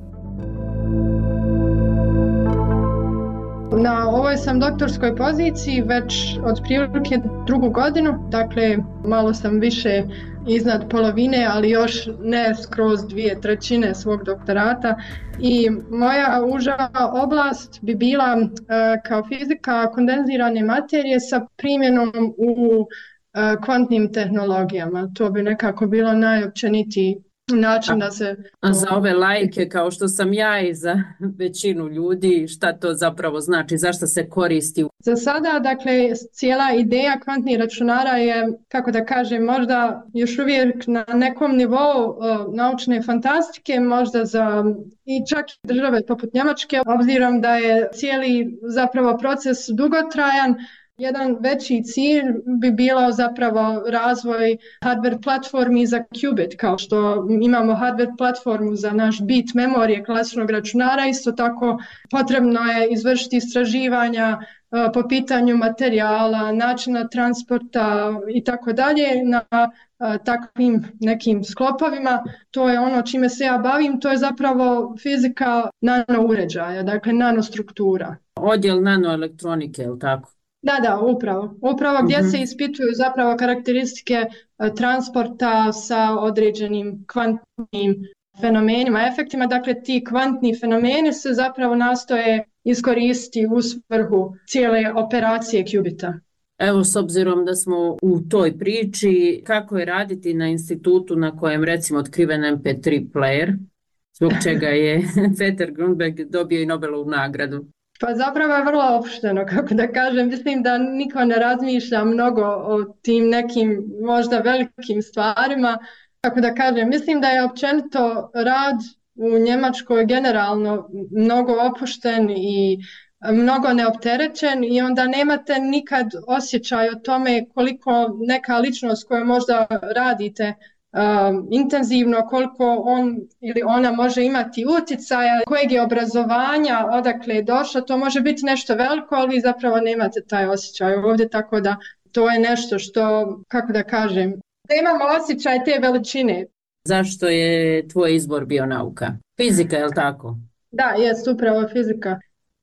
H: Na ovoj sam doktorskoj poziciji već otprilike drugu godinu, dakle malo sam više iznad polovine, ali još ne skroz dvije trećine svog doktorata. I moja uža oblast bi bila uh, kao fizika kondenzirane materije sa primjenom u uh, kvantnim tehnologijama. To bi nekako bilo najopćenitiji način da se...
I: A za ove laike kao što sam ja i za većinu ljudi, šta to zapravo znači, zašto se koristi?
H: Za sada, dakle, cijela ideja kvantnih računara je, kako da kažem, možda još uvijek na nekom nivou uh, naučne fantastike, možda za i čak i države poput Njemačke, obzirom da je cijeli zapravo proces dugotrajan. Jedan veći cilj bi bilo zapravo razvoj hardware platformi za qubit, kao što imamo hardware platformu za naš bit memorije klasičnog računara, isto tako potrebno je izvršiti istraživanja uh, po pitanju materijala, načina transporta i tako dalje na uh, takvim nekim sklopovima. To je ono čime se ja bavim, to je zapravo fizika nanouređaja, dakle nanostruktura.
I: Odjel nanoelektronike, je li tako?
H: Da, da, upravo. Upravo gdje uh-huh. se ispituju zapravo karakteristike uh, transporta sa određenim kvantnim fenomenima, efektima. Dakle, ti kvantni fenomeni se zapravo nastoje iskoristiti u svrhu cijele operacije qubita.
I: Evo, s obzirom da smo u toj priči, kako je raditi na institutu na kojem recimo otkriven em pe tri player, zbog čega je Peter Grunberg dobio i Nobelovu nagradu?
H: Pa zapravo je vrlo opušteno, kako da kažem. Mislim da niko ne razmišlja mnogo o tim nekim možda velikim stvarima. Kako da kažem, mislim da je općenito rad u Njemačkoj generalno mnogo opušten i mnogo neopterećen i onda nemate nikad osjećaj o tome koliko neka ličnost koju možda radite Um, intenzivno, koliko on ili ona može imati utjecaja, kojeg je obrazovanja, odakle je došlo, to može biti nešto veliko, ali vi zapravo nemate taj osjećaj ovdje, tako da to je nešto što, kako da kažem, da imamo osjećaj te veličine.
I: Zašto je tvoj izbor bio nauka? Fizika, je li tako?
H: Da, jest upravo fizika.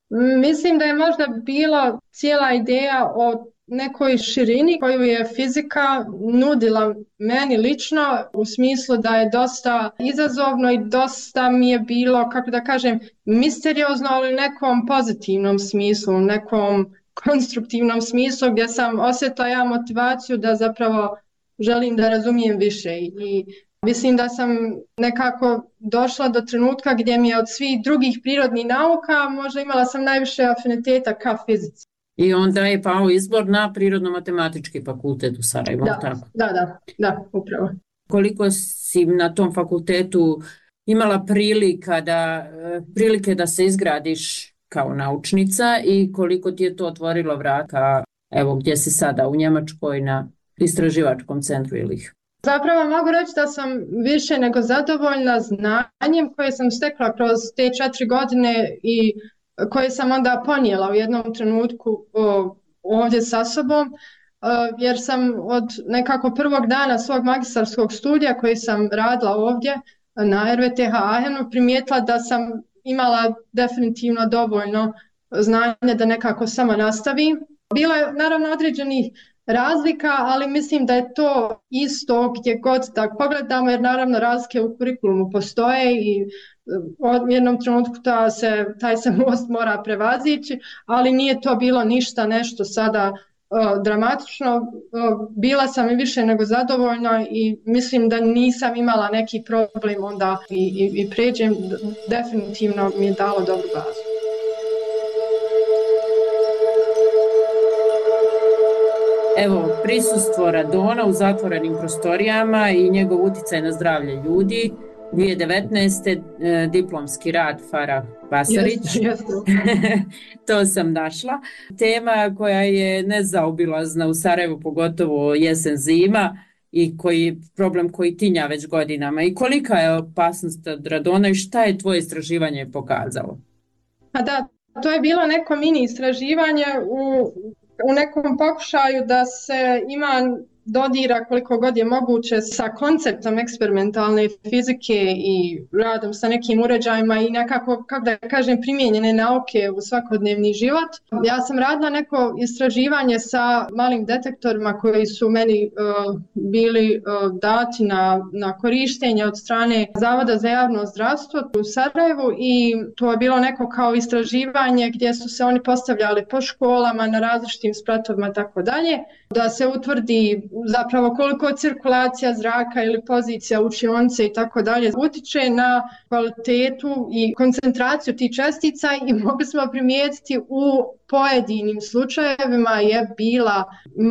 H: Mislim da je možda bila cijela ideja o nekoj širini koju je fizika nudila meni lično, u smislu da je dosta izazovno i dosta mi je bilo, kako da kažem, misteriozno, ali u nekom pozitivnom smislu, u nekom konstruktivnom smislu gdje sam osjetila ja motivaciju da zapravo želim da razumijem više i mislim da sam nekako došla do trenutka gdje mi je od svih drugih prirodnih nauka možda imala sam najviše afiniteta ka fizici.
I: I onda je pao izbor na Prirodno-matematički fakultet u Sarajevu,
H: da,
I: tako?
H: Da, da, da, upravo.
I: Koliko si na tom fakultetu imala prilika da, prilike da se izgradiš kao naučnica i koliko ti je to otvorilo vrata, evo gdje si sada u Njemačkoj na istraživačkom centru ili ih?
H: Zapravo mogu reći da sam više nego zadovoljna znanjem koje sam stekla kroz te četiri godine i koje sam onda ponijela u jednom trenutku ovdje sa sobom, jer sam od nekako prvog dana svog magistarskog studija koji sam radila ovdje na R V T H Aachenu primijetila da sam imala definitivno dovoljno znanja da nekako sama nastavim. Bilo je naravno određenih razlika, ali mislim da je to isto gdje god da pogledamo, jer naravno razlike u kurikulumu postoje i u jednom trenutku ta se, taj se most mora prevazići, ali nije to bilo ništa nešto sada uh, dramatično. Uh, bila sam i više nego zadovoljna i mislim da nisam imala neki problem onda i, i, i pređem, definitivno mi je dalo dobru bazu.
I: Evo, prisustvo radona u zatvorenim prostorijama i njegov utjecaj na zdravlje ljudi. dvije tisuće devetnaeste. Eh, diplomski rad Farah Basarić.
H: Yes, yes.
I: To sam našla. Tema koja je nezaobilazna u Sarajevu, pogotovo jesen zima i koji problem koji tinja već godinama. I kolika je opasnost od radona i šta je tvoje istraživanje pokazalo?
H: A da, to je bilo neko mini istraživanje u u nekom pokušaju da se ima dodira koliko god je moguće sa konceptom eksperimentalne fizike i radom sa nekim uređajima i nekako, kako da kažem, primijenjene nauke u svakodnevni život. Ja sam radila neko istraživanje sa malim detektorima koji su meni uh, bili uh, dati na, na korištenje od strane Zavoda za javno zdravstvo u Sarajevu i to je bilo neko kao istraživanje gdje su se oni postavljali po školama na različitim spratovima tako dalje, da se utvrdi zapravo koliko cirkulacija zraka ili pozicija učionice i tako dalje utiče na kvalitetu i koncentraciju tih čestica i mogli smo primijetiti u pojedinim slučajevima je bila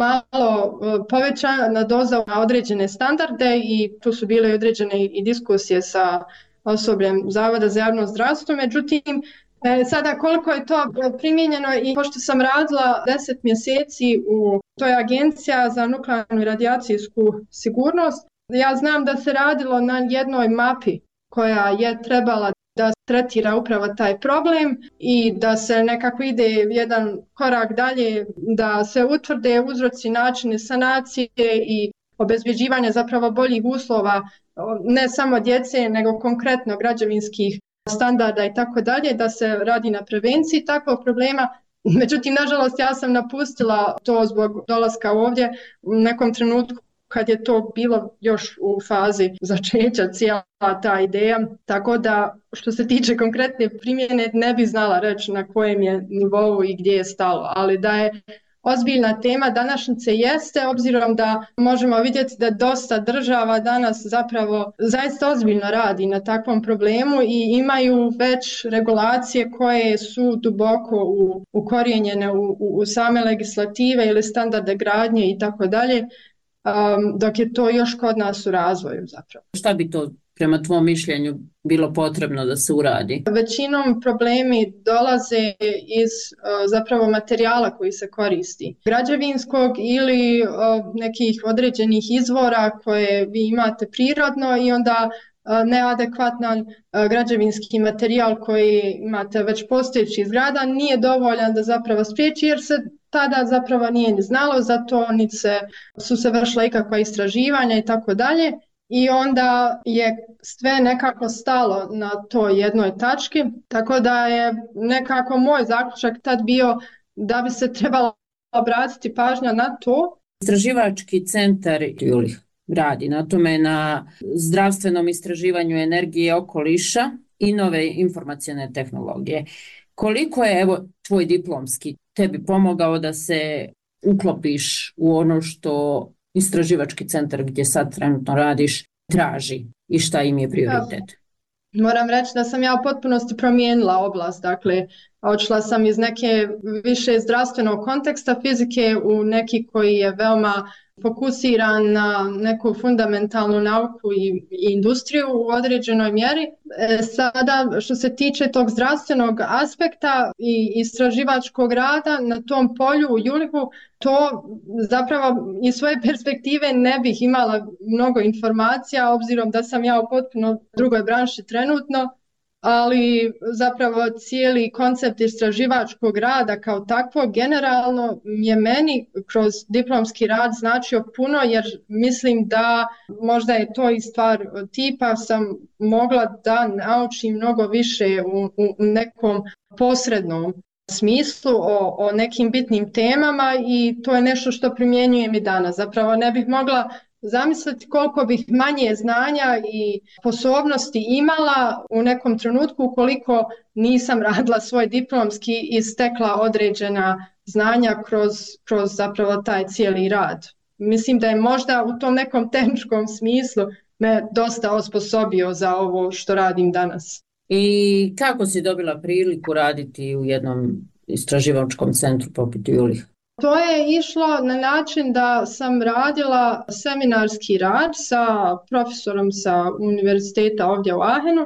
H: malo povećana doza na određene standarde i tu su bile određene i diskusije sa osobljem Zavoda za javno zdravstvo, međutim sada koliko je to primijenjeno i pošto sam radila deset mjeseci u to je Agencija za nuklearnu i radijacijsku sigurnost, ja znam da se radilo na jednoj mapi koja je trebala da tretira upravo taj problem i da se nekako ide jedan korak dalje, da se utvrde uzroci, načini sanacije i obezbeđivanja zapravo boljih uslova ne samo djece nego konkretno građevinskih standarda i tako dalje, da se radi na prevenciji takvog problema. Međutim, nažalost, ja sam napustila to zbog dolaska ovdje u nekom trenutku kad je to bilo još u fazi začeća cijela ta ideja, tako da što se tiče konkretne primjene ne bi znala reći na kojem je nivou i gdje je stalo, ali da je ozbiljna tema današnjice jeste, obzirom da možemo vidjeti da dosta država danas zapravo zaista ozbiljno radi na takvom problemu i imaju već regulacije koje su duboko u, ukorijenjene u, u, u same legislative ili standarde gradnje i tako dalje, dok je to još kod nas u razvoju zapravo.
I: Šta bi to prema tvom mišljenju bilo potrebno da se uradi?
H: Većinom problemi dolaze iz zapravo materijala koji se koristi. Građevinskog ili nekih određenih izvora koje vi imate prirodno i onda neadekvatan građevinski materijal koji imate već postojeći iz grada nije dovoljan da zapravo spriječi jer se tada zapravo nije ni znalo za to, niti se, su se vršila ikakva istraživanja i tako dalje. i onda je sve nekako stalo na toj jednoj tački, tako da je nekako moj zaključak tad bio da bi se trebalo obratiti pažnja na to.
I: Istraživački centar Juli radi na tome, na zdravstvenom istraživanju energije, okoliša i nove informacione tehnologije. Koliko je, evo, tvoj diplomski tebi pomogao da se uklopiš u ono što istraživački centar gdje sad trenutno radiš traži i šta im je prioritet?
H: Moram reći da sam ja u potpunosti promijenila oblast, dakle odšla sam iz neke više zdravstvenog konteksta fizike u neki koji je veoma fokusiran na neku fundamentalnu nauku i, i industriju u određenoj mjeri. E, sada što se tiče tog zdravstvenog aspekta i istraživačkog rada na tom polju u Julihu, to zapravo iz svoje perspektive ne bih imala mnogo informacija obzirom da sam ja u potpuno drugoj branši trenutno, ali zapravo cijeli koncept istraživačkog rada kao takvo generalno je meni kroz diplomski rad značio puno, jer mislim da možda je to i stvar tipa, sam mogla da naučim mnogo više u, u nekom posrednom smislu o, o nekim bitnim temama i to je nešto što primjenjujem i danas. Zapravo ne bih mogla zamisliti koliko bih manje znanja i sposobnosti imala u nekom trenutku ukoliko nisam radila svoj diplomski i stekla određena znanja kroz, kroz zapravo taj cijeli rad. Mislim da je možda u tom nekom tehničkom smislu me dosta osposobio za ovo što radim danas.
I: I kako si dobila priliku raditi u jednom istraživačkom centru poput Julih?
H: To je išlo na način da sam radila seminarski rad sa profesorom sa univerziteta ovdje u Aachenu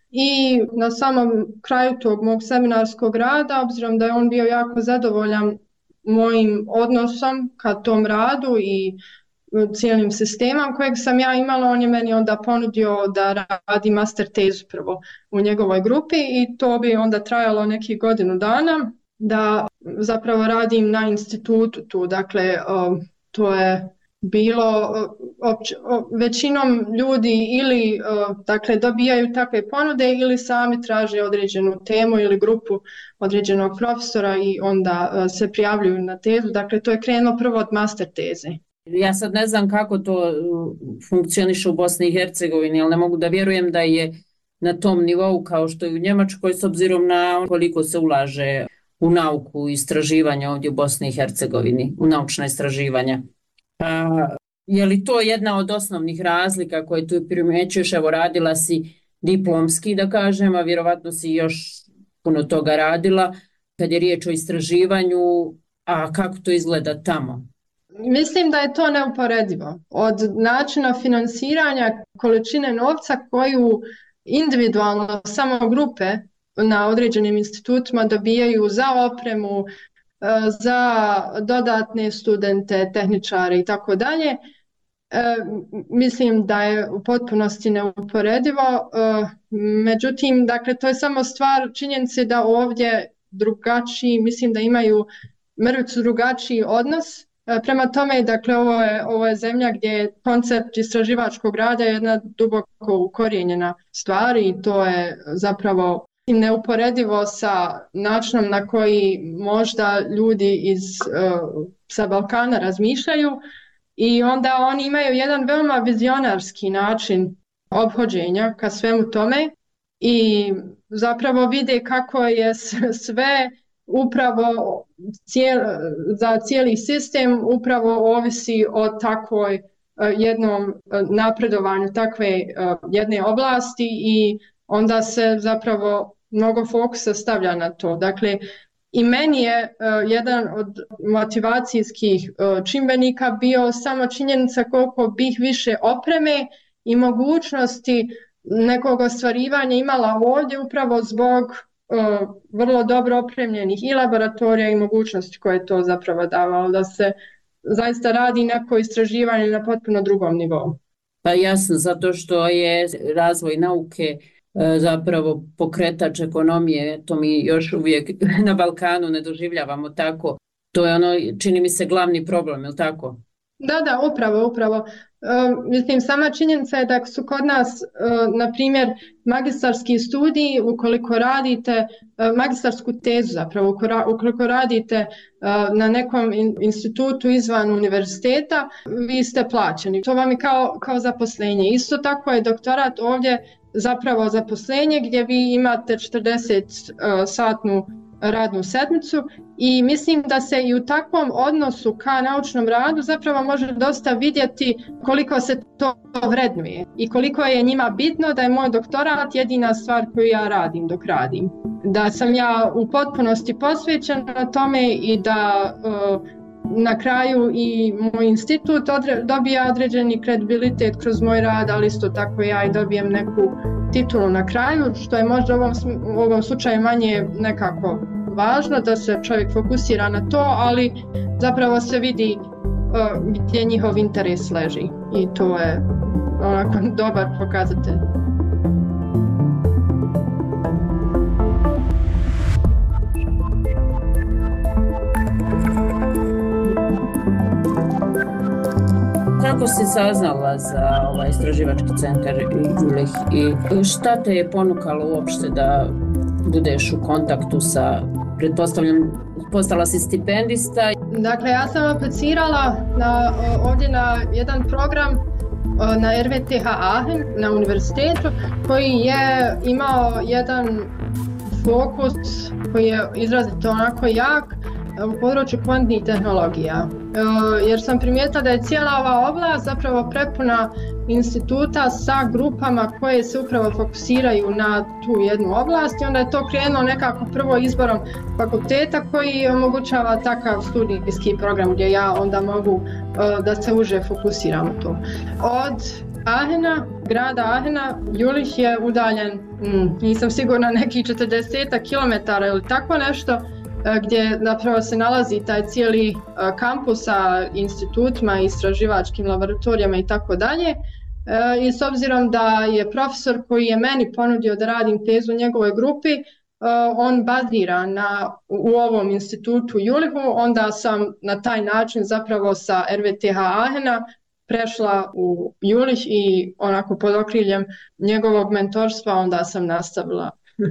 H: i na samom kraju tog mog seminarskog rada, obzirom da je on bio jako zadovoljan mojim odnosom ka tom radu i cijelim sistemom kojeg sam ja imala, on je meni onda ponudio da radi master tezu prvo u njegovoj grupi i to bi onda trajalo nekih godinu dana. Da zapravo radim na institutu tu, dakle to je bilo opće, većinom ljudi ili dakle dobijaju takve ponude ili sami traže određenu temu ili grupu određenog profesora i onda se prijavljuju na tezu, dakle to je krenulo prvo od master teze.
I: Ja sad ne znam kako to funkcioniše u Bosni i Hercegovini, ali ne mogu da vjerujem da je na tom nivou kao što je u Njemačkoj s obzirom na koliko se ulaže u nauku i istraživanja ovdje u Bosni i Hercegovini, u naučna istraživanja. A, je li to jedna od osnovnih razlika koje tu primjećuješ? Evo, radila si diplomski, da kažem, a vjerovatno si još puno toga radila kad je riječ o istraživanju, a kako to izgleda tamo?
H: Mislim da je to neuporedivo. Od načina finansiranja, količine novca koju individualno samo grupe na određenim institutima dobijaju za opremu, za dodatne studente, tehničare i tako dalje. Mislim da je u potpunosti neuporedivo. Međutim, dakle, to je samo stvar činjenice da ovdje drugačiji, mislim da imaju mrvicu drugačiji odnos. Prema tome, dakle, ovo je, ovo je zemlja gdje je koncept istraživačkog rada jedna duboko ukorijenjena stvar i to je zapravo neuporedivo sa načinom na koji možda ljudi iz, uh, sa Balkana razmišljaju i onda oni imaju jedan veoma vizionarski način ophođenja ka svemu tome i zapravo vide kako je sve upravo cijel, za cijeli sistem upravo ovisi o takvoj uh, jednom napredovanju takve uh, jedne oblasti i onda se zapravo mnogo fokusa stavlja na to. Dakle, i meni je uh, jedan od motivacijskih uh, čimbenika bio samo činjenica koliko bih više opreme i mogućnosti nekog ostvarivanja imala ovdje upravo zbog uh, vrlo dobro opremljenih i laboratorija i mogućnosti koje to zapravo davalo, da se zaista radi neko istraživanje na potpuno drugom nivou.
I: Pa jasno, zato što je razvoj nauke zapravo pokretač ekonomije, to mi još uvijek na Balkanu ne doživljavamo tako. To je ono, čini mi se, glavni problem, je li tako?
H: Da, da, upravo, upravo. Uh, mislim, sama činjenica je da su kod nas, uh, na primjer, magistarski studiji, ukoliko radite, uh, magistarsku tezu zapravo, ukoliko radite uh, na nekom in, institutu izvan univerziteta, vi ste plaćeni. To vam je kao, kao zaposlenje. Isto tako je doktorat ovdje zapravo zaposlenje gdje vi imate četrdeset satnu radnu sedmicu i mislim da se i u takvom odnosu ka naučnom radu zapravo može dosta vidjeti koliko se to vrednuje i koliko je njima bitno da je moj doktorat jedina stvar koju ja radim dok radim. Da sam ja u potpunosti posvećena tome i da uh, na kraju i moj institut odre, dobija određeni kredibilitet kroz moj rad, ali isto tako ja i dobijem neku titulu na kraju, što je možda u ovom, u ovom slučaju manje nekako važno da se čovjek fokusira na to, ali zapravo se vidi uh, gdje njihov interes leži i to je onako dobar pokazatelj.
I: Kako si saznala za ovaj istraživački centar Jüllich i šta te je ponukalo uopšte da budeš u kontaktu sa, pretpostavljam, postala si stipendista?
H: Dakle, ja sam aplicirala na, ovdje na jedan program na R W T H Aachen na univerzitetu koji je imao jedan fokus koji je izrazito onako jak u području kvantnih tehnologija. Jer sam primijetila da je cijela ova oblast zapravo prepuna instituta sa grupama koje se upravo fokusiraju na tu jednu oblast i onda je to krenulo nekako prvo izborom fakulteta koji omogućava takav studijski program gdje ja onda mogu da se uže fokusiram u to. Od Aachena, grada Aachena, Jülich je udaljen, mm, nisam sigurna, nekih četrdeset kilometara ili tako nešto, gdje napravo se nalazi taj cijeli kampus sa institutima, istraživačkim laboratorijama i tako dalje. I s obzirom da je profesor koji je meni ponudio da radim tezu u njegovoj grupi, on bazira na, u ovom institutu Jülichu, onda sam na taj način zapravo sa R W T H Aachena prešla u Jülich i onako pod okriljem njegovog mentorstva onda sam nastavila.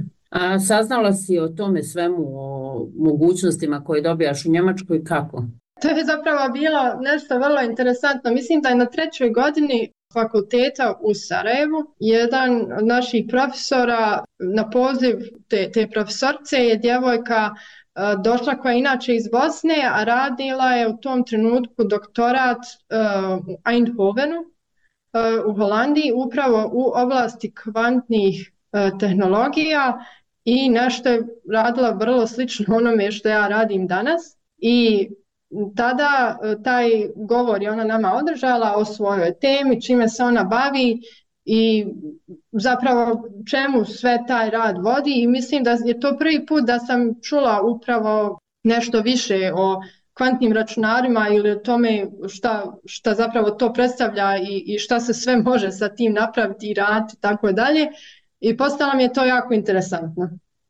I: A saznala si o tome svemu, o mogućnostima koje dobijaš u Njemačkoj, kako?
H: To je zapravo bilo nešto vrlo interesantno. Mislim da je na trećoj godini fakulteta u Sarajevu jedan od naših profesora na poziv te, te profesorce je djevojka uh, došla koja je inače iz Bosne, a radila je u tom trenutku doktorat uh, u Eindhovenu uh, u Holandiji upravo u oblasti kvantnih uh, tehnologija i nešto je radila vrlo slično onome što ja radim danas i tada taj govor je ona nama održala o svojoj temi, čime se ona bavi i zapravo čemu sve taj rad vodi i mislim da je to prvi put da sam čula upravo nešto više o kvantnim računarima ili o tome šta, šta zapravo to predstavlja i, i šta se sve može sa tim napraviti i raditi i tako dalje. I postalo mi je to jako interesantno.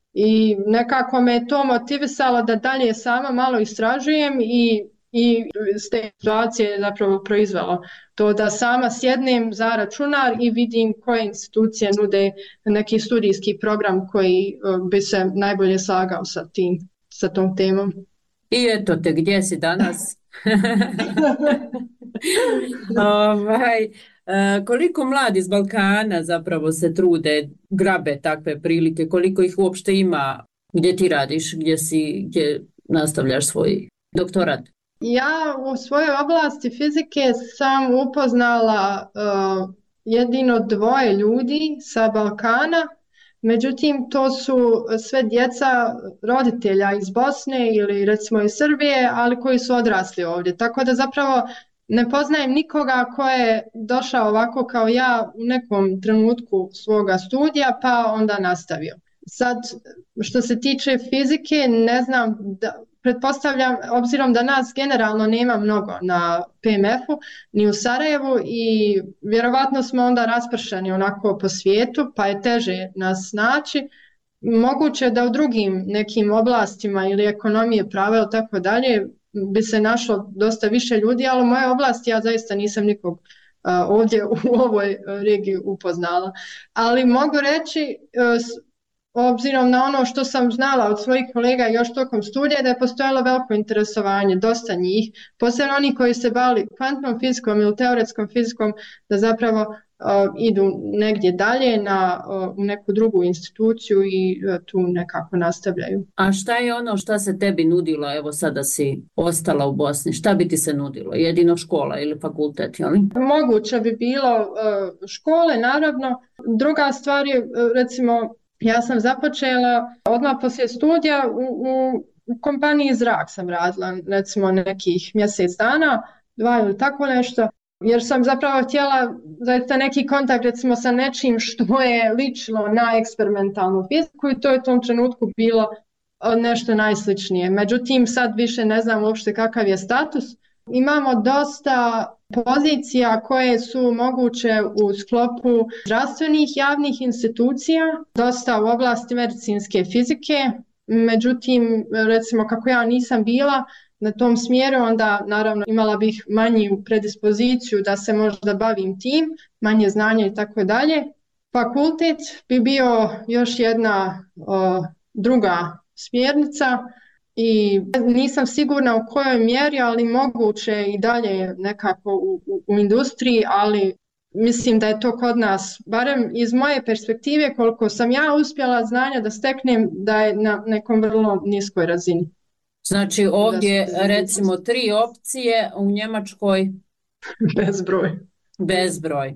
H: I nekako me je to motivisalo da dalje sama malo istražujem i, i s te situacije je zapravo proizvelo to da sama sjednem za računar i vidim koje institucije nude neki studijski program koji bi se najbolje slagao sa, tim, sa tom temom.
I: I eto te, gdje si danas? ovaj... Koliko mladi iz Balkana zapravo se trude, grabe takve prilike, koliko ih uopšte ima, gdje ti radiš, gdje si, gdje nastavljaš svoj doktorat?
H: Ja u svojoj oblasti fizike sam upoznala uh, jedino dvoje ljudi sa Balkana, međutim to su sve djeca roditelja iz Bosne ili recimo iz Srbije, ali koji su odrasli ovdje, tako da zapravo ne poznajem nikoga ko je došao ovako kao ja u nekom trenutku svoga studija pa onda nastavio. Sad, što se tiče fizike, ne znam, da, pretpostavljam, obzirom da nas generalno nema mnogo na P M F-u, ni u Sarajevu i vjerovatno smo onda raspršeni onako po svijetu, pa je teže nas naći. Moguće da u drugim nekim oblastima ili ekonomije, prava ili tako dalje, bi se našlo dosta više ljudi, ali u mojoj oblasti ja zaista nisam nikog ovdje u ovoj regiji upoznala. Ali mogu reći, obzirom na ono što sam znala od svojih kolega još tokom studija, da je postojalo veliko interesovanje, dosta njih, posebno oni koji se bavili kvantnom fizikom ili teoretskom fizikom, da zapravo uh, idu negdje dalje na, uh, u neku drugu instituciju i uh, tu nekako nastavljaju.
I: A šta je ono što se tebi nudilo, evo sada si ostala u Bosni, šta bi ti se nudilo? Jedino škola ili fakultet, jel? Moguće
H: bi bilo uh, škole, naravno. Druga stvar je, uh, recimo, ja sam započela odmah poslije studija u, u, u kompaniji Zrak sam radila, recimo nekih mjesec dana, dva ili tako nešto, jer sam zapravo htjela zaista neki kontakt recimo sa nečim što je ličilo na eksperimentalnu fiziku i to je u tom trenutku bilo nešto najsličnije. Međutim, sad više ne znam uopšte kakav je status. Imamo dosta pozicija koje su moguće u sklopu zdravstvenih javnih institucija, dosta u oblasti medicinske fizike, međutim, recimo kako ja nisam bila na tom smjeru, onda naravno imala bih manju predispoziciju da se možda bavim tim, manje znanja i tako dalje. Fakultet bi bio još jedna o, druga smjernica, i nisam sigurna u kojoj mjeri, ali moguće i dalje nekako u, u, u industriji, ali mislim da je to kod nas, barem iz moje perspektive, koliko sam ja uspjela znanja da steknem, da je na nekom vrlo niskoj razini.
I: Znači ovdje recimo tri opcije, u Njemačkoj?
H: Bezbroj.
I: Bezbroj.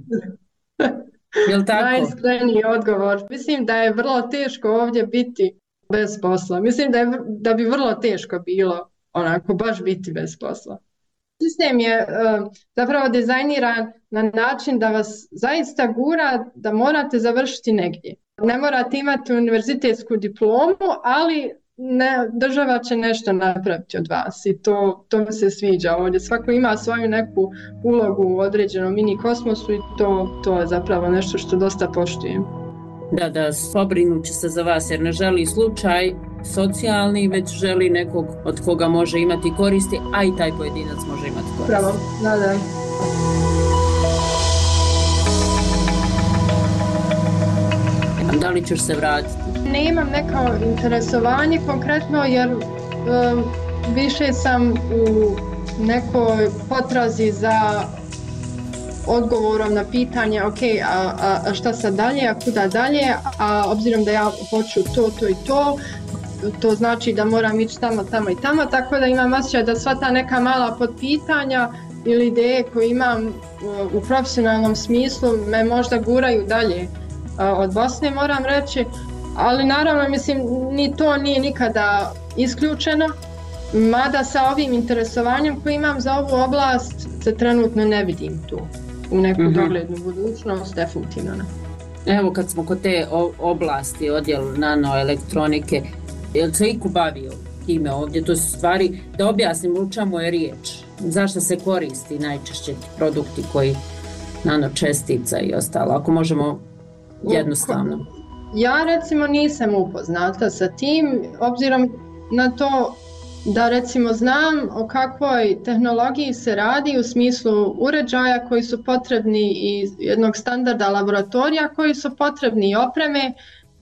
I: Jel tako?
H: Najiskreniji odgovor. Mislim da je vrlo teško ovdje biti bez posla. Mislim da, je, da bi vrlo teško bilo onako baš biti bez posla. Sistem je uh, zapravo dizajniran na način da vas zaista gura da morate završiti negdje. Ne morate imati univerzitetsku diplomu, ali ne, država će nešto napraviti od vas i to, to mi se sviđa ovdje. Svako ima svoju neku ulogu u određenom mini kosmosu i to, to je zapravo nešto što dosta poštujem.
I: Da, da, pobrinut će se za vas jer ne želi slučaj socijalni, već želi nekog od koga može imati koristi, a i taj pojedinac može imati koristi.
H: Pravo, da, da.
I: Da li ćeš se vratiti?
H: Nemam neko interesovanje konkretno jer um, više sam u nekoj potrazi za odgovorom na pitanje ok, a, a, a šta sad dalje, a kuda dalje, a obzirom da ja hoću to, to i to, to znači da moram ići tamo, tamo i tamo, tako da imam osjećaj da sva ta neka mala podpitanja ili ideje koje imam u, u profesionalnom smislu me možda guraju dalje a, od Bosne, moram reći, ali naravno mislim ni to nije nikada isključeno, mada sa ovim interesovanjem koje imam za ovu oblast se trenutno ne vidim tu. U neku mm-hmm. doglednu budućnost, definitivno ne.
I: Evo kad smo kod te oblasti, odjel nanoelektronike, je li se iku bavio time ovdje? To su stvari, da objasnim u čemu je riječ, zašto se koristi najčešće produkti koji nanočestica i ostalo, ako možemo jednostavno.
H: Ja recimo nisam upoznata sa tim, obzirom na to da recimo znam o kakvoj tehnologiji se radi u smislu uređaja koji su potrebni i jednog standarda laboratorija koji su potrebni i opreme.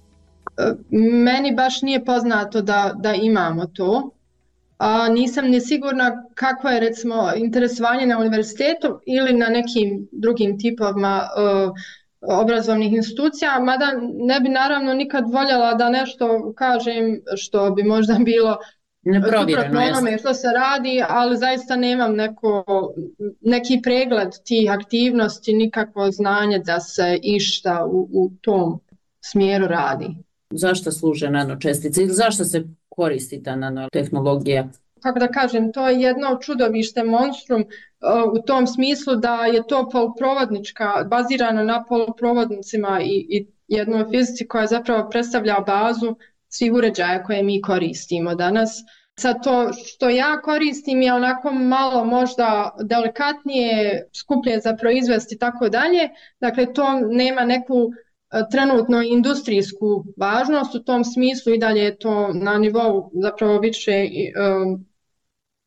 H: Meni baš nije poznato da, da imamo to. A nisam ni sigurna kako je recimo interesovanje na univerzitetu ili na nekim drugim tipovima uh, obrazovnih institucija, mada ne bi naravno nikad voljela da nešto kažem što bi možda bilo suprotno onome što se radi, ali zaista nemam neko, neki pregled tih aktivnosti, nikakvo znanje da se išta u, u tom smjeru radi.
I: Zašto služe nanočestice ili zašto se koristi ta nanotehnologija?
H: Kako da kažem, to je jedno čudovište, monstrum uh, u tom smislu da je to poluprovodnička, bazirano na poluprovodnicima i, i jednoj fizici koja zapravo predstavlja bazu svih uređaja koje mi koristimo danas. Sad to što ja koristim je onako malo možda delikatnije, skuplje za proizvesti i tako dalje. Dakle, to nema neku trenutno industrijsku važnost u tom smislu i dalje je to na nivou zapravo više um,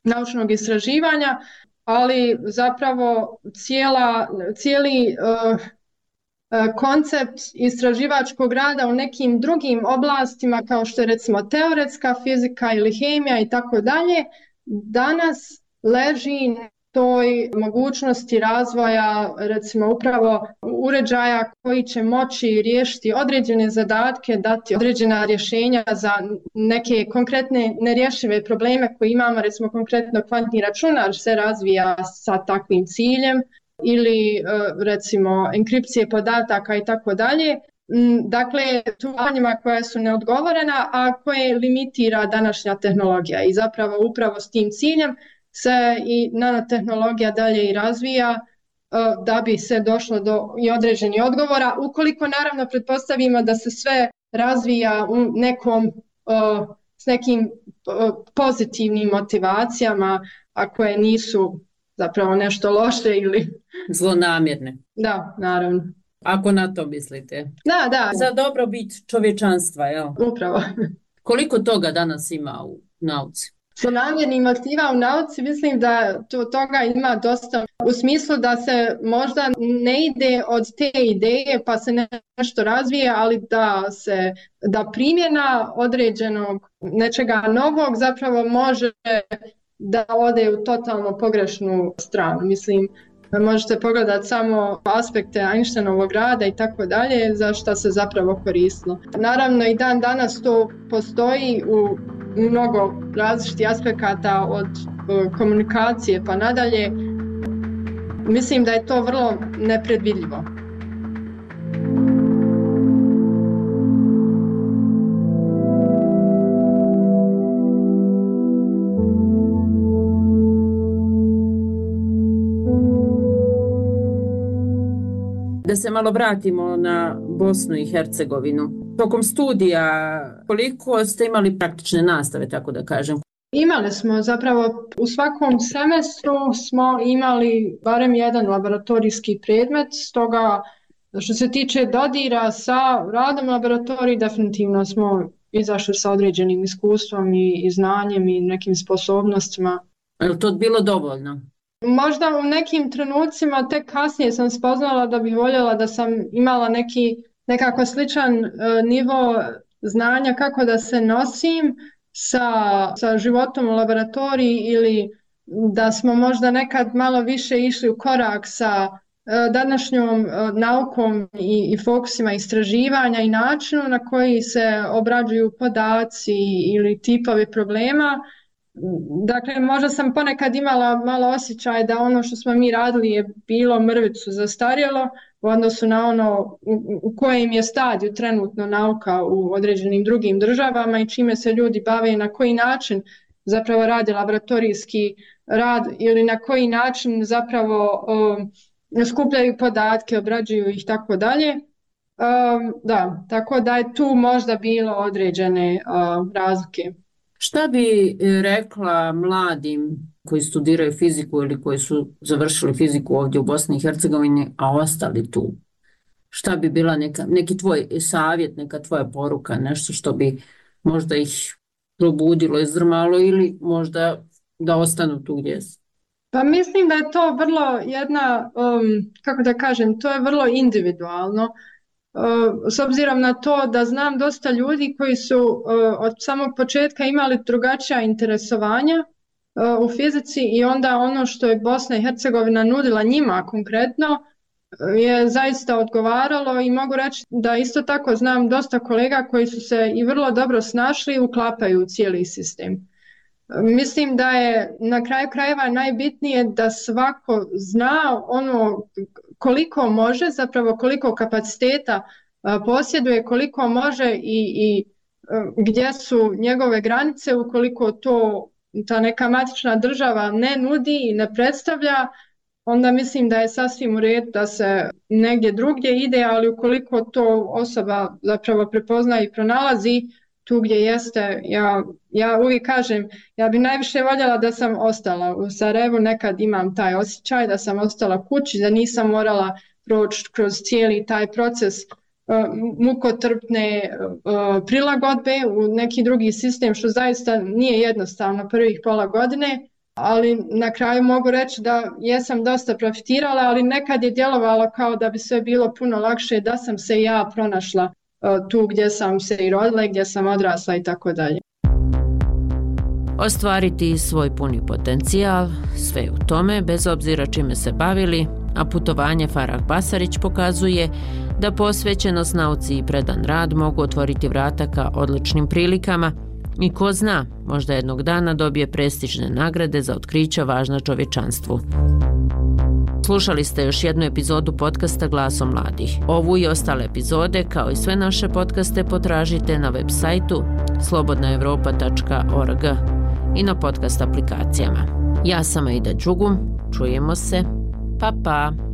H: naučnog istraživanja, ali zapravo cijela, cijeli uh, koncept istraživačkog rada u nekim drugim oblastima kao što je recimo teoretska fizika ili hemija i tako dalje, danas leži na toj mogućnosti razvoja recimo upravo uređaja koji će moći riješiti određene zadatke, dati određena rješenja za neke konkretne nerješive probleme koje imamo, recimo konkretno kvantni računar se razvija sa takvim ciljem, ili recimo enkripcije podataka i tako dalje. Dakle, pitanjima koja su neodgovorena, a koje limitira današnja tehnologija i zapravo upravo s tim ciljem se i nanotehnologija dalje i razvija da bi se došlo do i određenih odgovora, ukoliko naravno pretpostavimo da se sve razvija u nekom, s nekim pozitivnim motivacijama, a koje nisu zapravo nešto loše ili
I: zlonamjerne.
H: Da, naravno.
I: Ako na to mislite.
H: Da, da.
I: Za dobrobit čovječanstva, jel?
H: Upravo.
I: Koliko toga danas ima u nauci?
H: Zlonamjernih motiva u nauci mislim da to, toga ima dosta u smislu da se možda ne ide od te ideje pa se nešto razvije, ali da se da primjena određenog nečega novog zapravo može da ode u totalno pogrešnu stranu. Mislim, možete pogledati samo aspekte Einsteinovog rada i tako dalje, za što se zapravo koristilo. Naravno i dan danas to postoji u mnogo različitih aspekata od komunikacije pa nadalje. Mislim da je to vrlo nepredvidljivo.
I: Da se malo vratimo na Bosnu i Hercegovinu. Tokom studija koliko ste imali praktične nastave, tako da kažem?
H: Imali smo zapravo u svakom semestru smo imali barem jedan laboratorijski predmet, stoga što se tiče dodira sa radom laboratoriji definitivno smo izašli sa određenim iskustvom i, i znanjem i nekim sposobnostima.
I: Je li to bilo dovoljno?
H: Možda u nekim trenucima tek kasnije sam spoznala da bih voljela da sam imala neki nekako sličan uh, nivo znanja kako da se nosim sa, sa životom u laboratoriji ili da smo možda nekad malo više išli u korak sa uh, današnjom uh, naukom i, i fokusima istraživanja i načinu na koji se obrađuju podaci ili tipovi problema. Dakle, možda sam ponekad imala malo osjećaj da ono što smo mi radili je bilo mrvicu zastarjelo u odnosu na ono u, u kojem je stadiju trenutno nauka u određenim drugim državama i čime se ljudi bave i na koji način zapravo radi laboratorijski rad ili na koji način zapravo um, skupljaju podatke, obrađuju ih tako dalje. Um, da, tako da je tu možda bilo određene uh, razlike.
I: Šta bi rekla mladim koji studiraju fiziku ili koji su završili fiziku ovdje u Bosni i Hercegovini, a ostali tu? Šta bi bila neka, neki tvoj savjet, neka tvoja poruka, nešto što bi možda ih probudilo, izdrmalo ili možda da ostanu tu gdje su?
H: Pa mislim da je to vrlo jedna, um, kako da kažem, to je vrlo individualno. S obzirom na to da znam dosta ljudi koji su od samog početka imali drugačija interesovanja u fizici i onda ono što je Bosna i Hercegovina nudila njima konkretno je zaista odgovaralo i mogu reći da isto tako znam dosta kolega koji su se i vrlo dobro snašli i uklapaju u cijeli sistem. Mislim da je na kraju krajeva najbitnije da svako zna ono koliko može, zapravo koliko kapaciteta posjeduje, koliko može i, i gdje su njegove granice ukoliko to ta neka matična država ne nudi i ne predstavlja, onda mislim da je sasvim u redu da se negdje drugdje ide, ali ukoliko to osoba zapravo prepozna i pronalazi tu gdje jeste, ja, ja uvijek kažem, ja bi najviše voljela da sam ostala u Sarajevu, nekad imam taj osjećaj da sam ostala kući, da nisam morala proći kroz cijeli taj proces uh, mukotrpne uh, prilagodbe u neki drugi sistem, što zaista nije jednostavno prvih pola godine, ali na kraju mogu reći da jesam dosta profitirala, ali nekad je djelovalo kao da bi sve bilo puno lakše da sam se ja pronašla tu gdje sam se i rodila, gdje sam odrasla i tako dalje.
G: Ostvariti svoj puni potencijal, sve u tome, bez obzira čime se bavili, a putovanje Farah Basarić pokazuje da posvećenost nauci i predan rad mogu otvoriti vrata ka odličnim prilikama i ko zna, možda jednog dana dobije prestižne nagrade za otkrića važna čovječanstvu. Slušali ste još jednu epizodu podcasta Glasom mladih. Ovu i ostale epizode, kao i sve naše podcaste, potražite na web sajtu slobodna evropa tačka org i na podcast aplikacijama. Ja sam Aida Đugum, čujemo se, pa pa!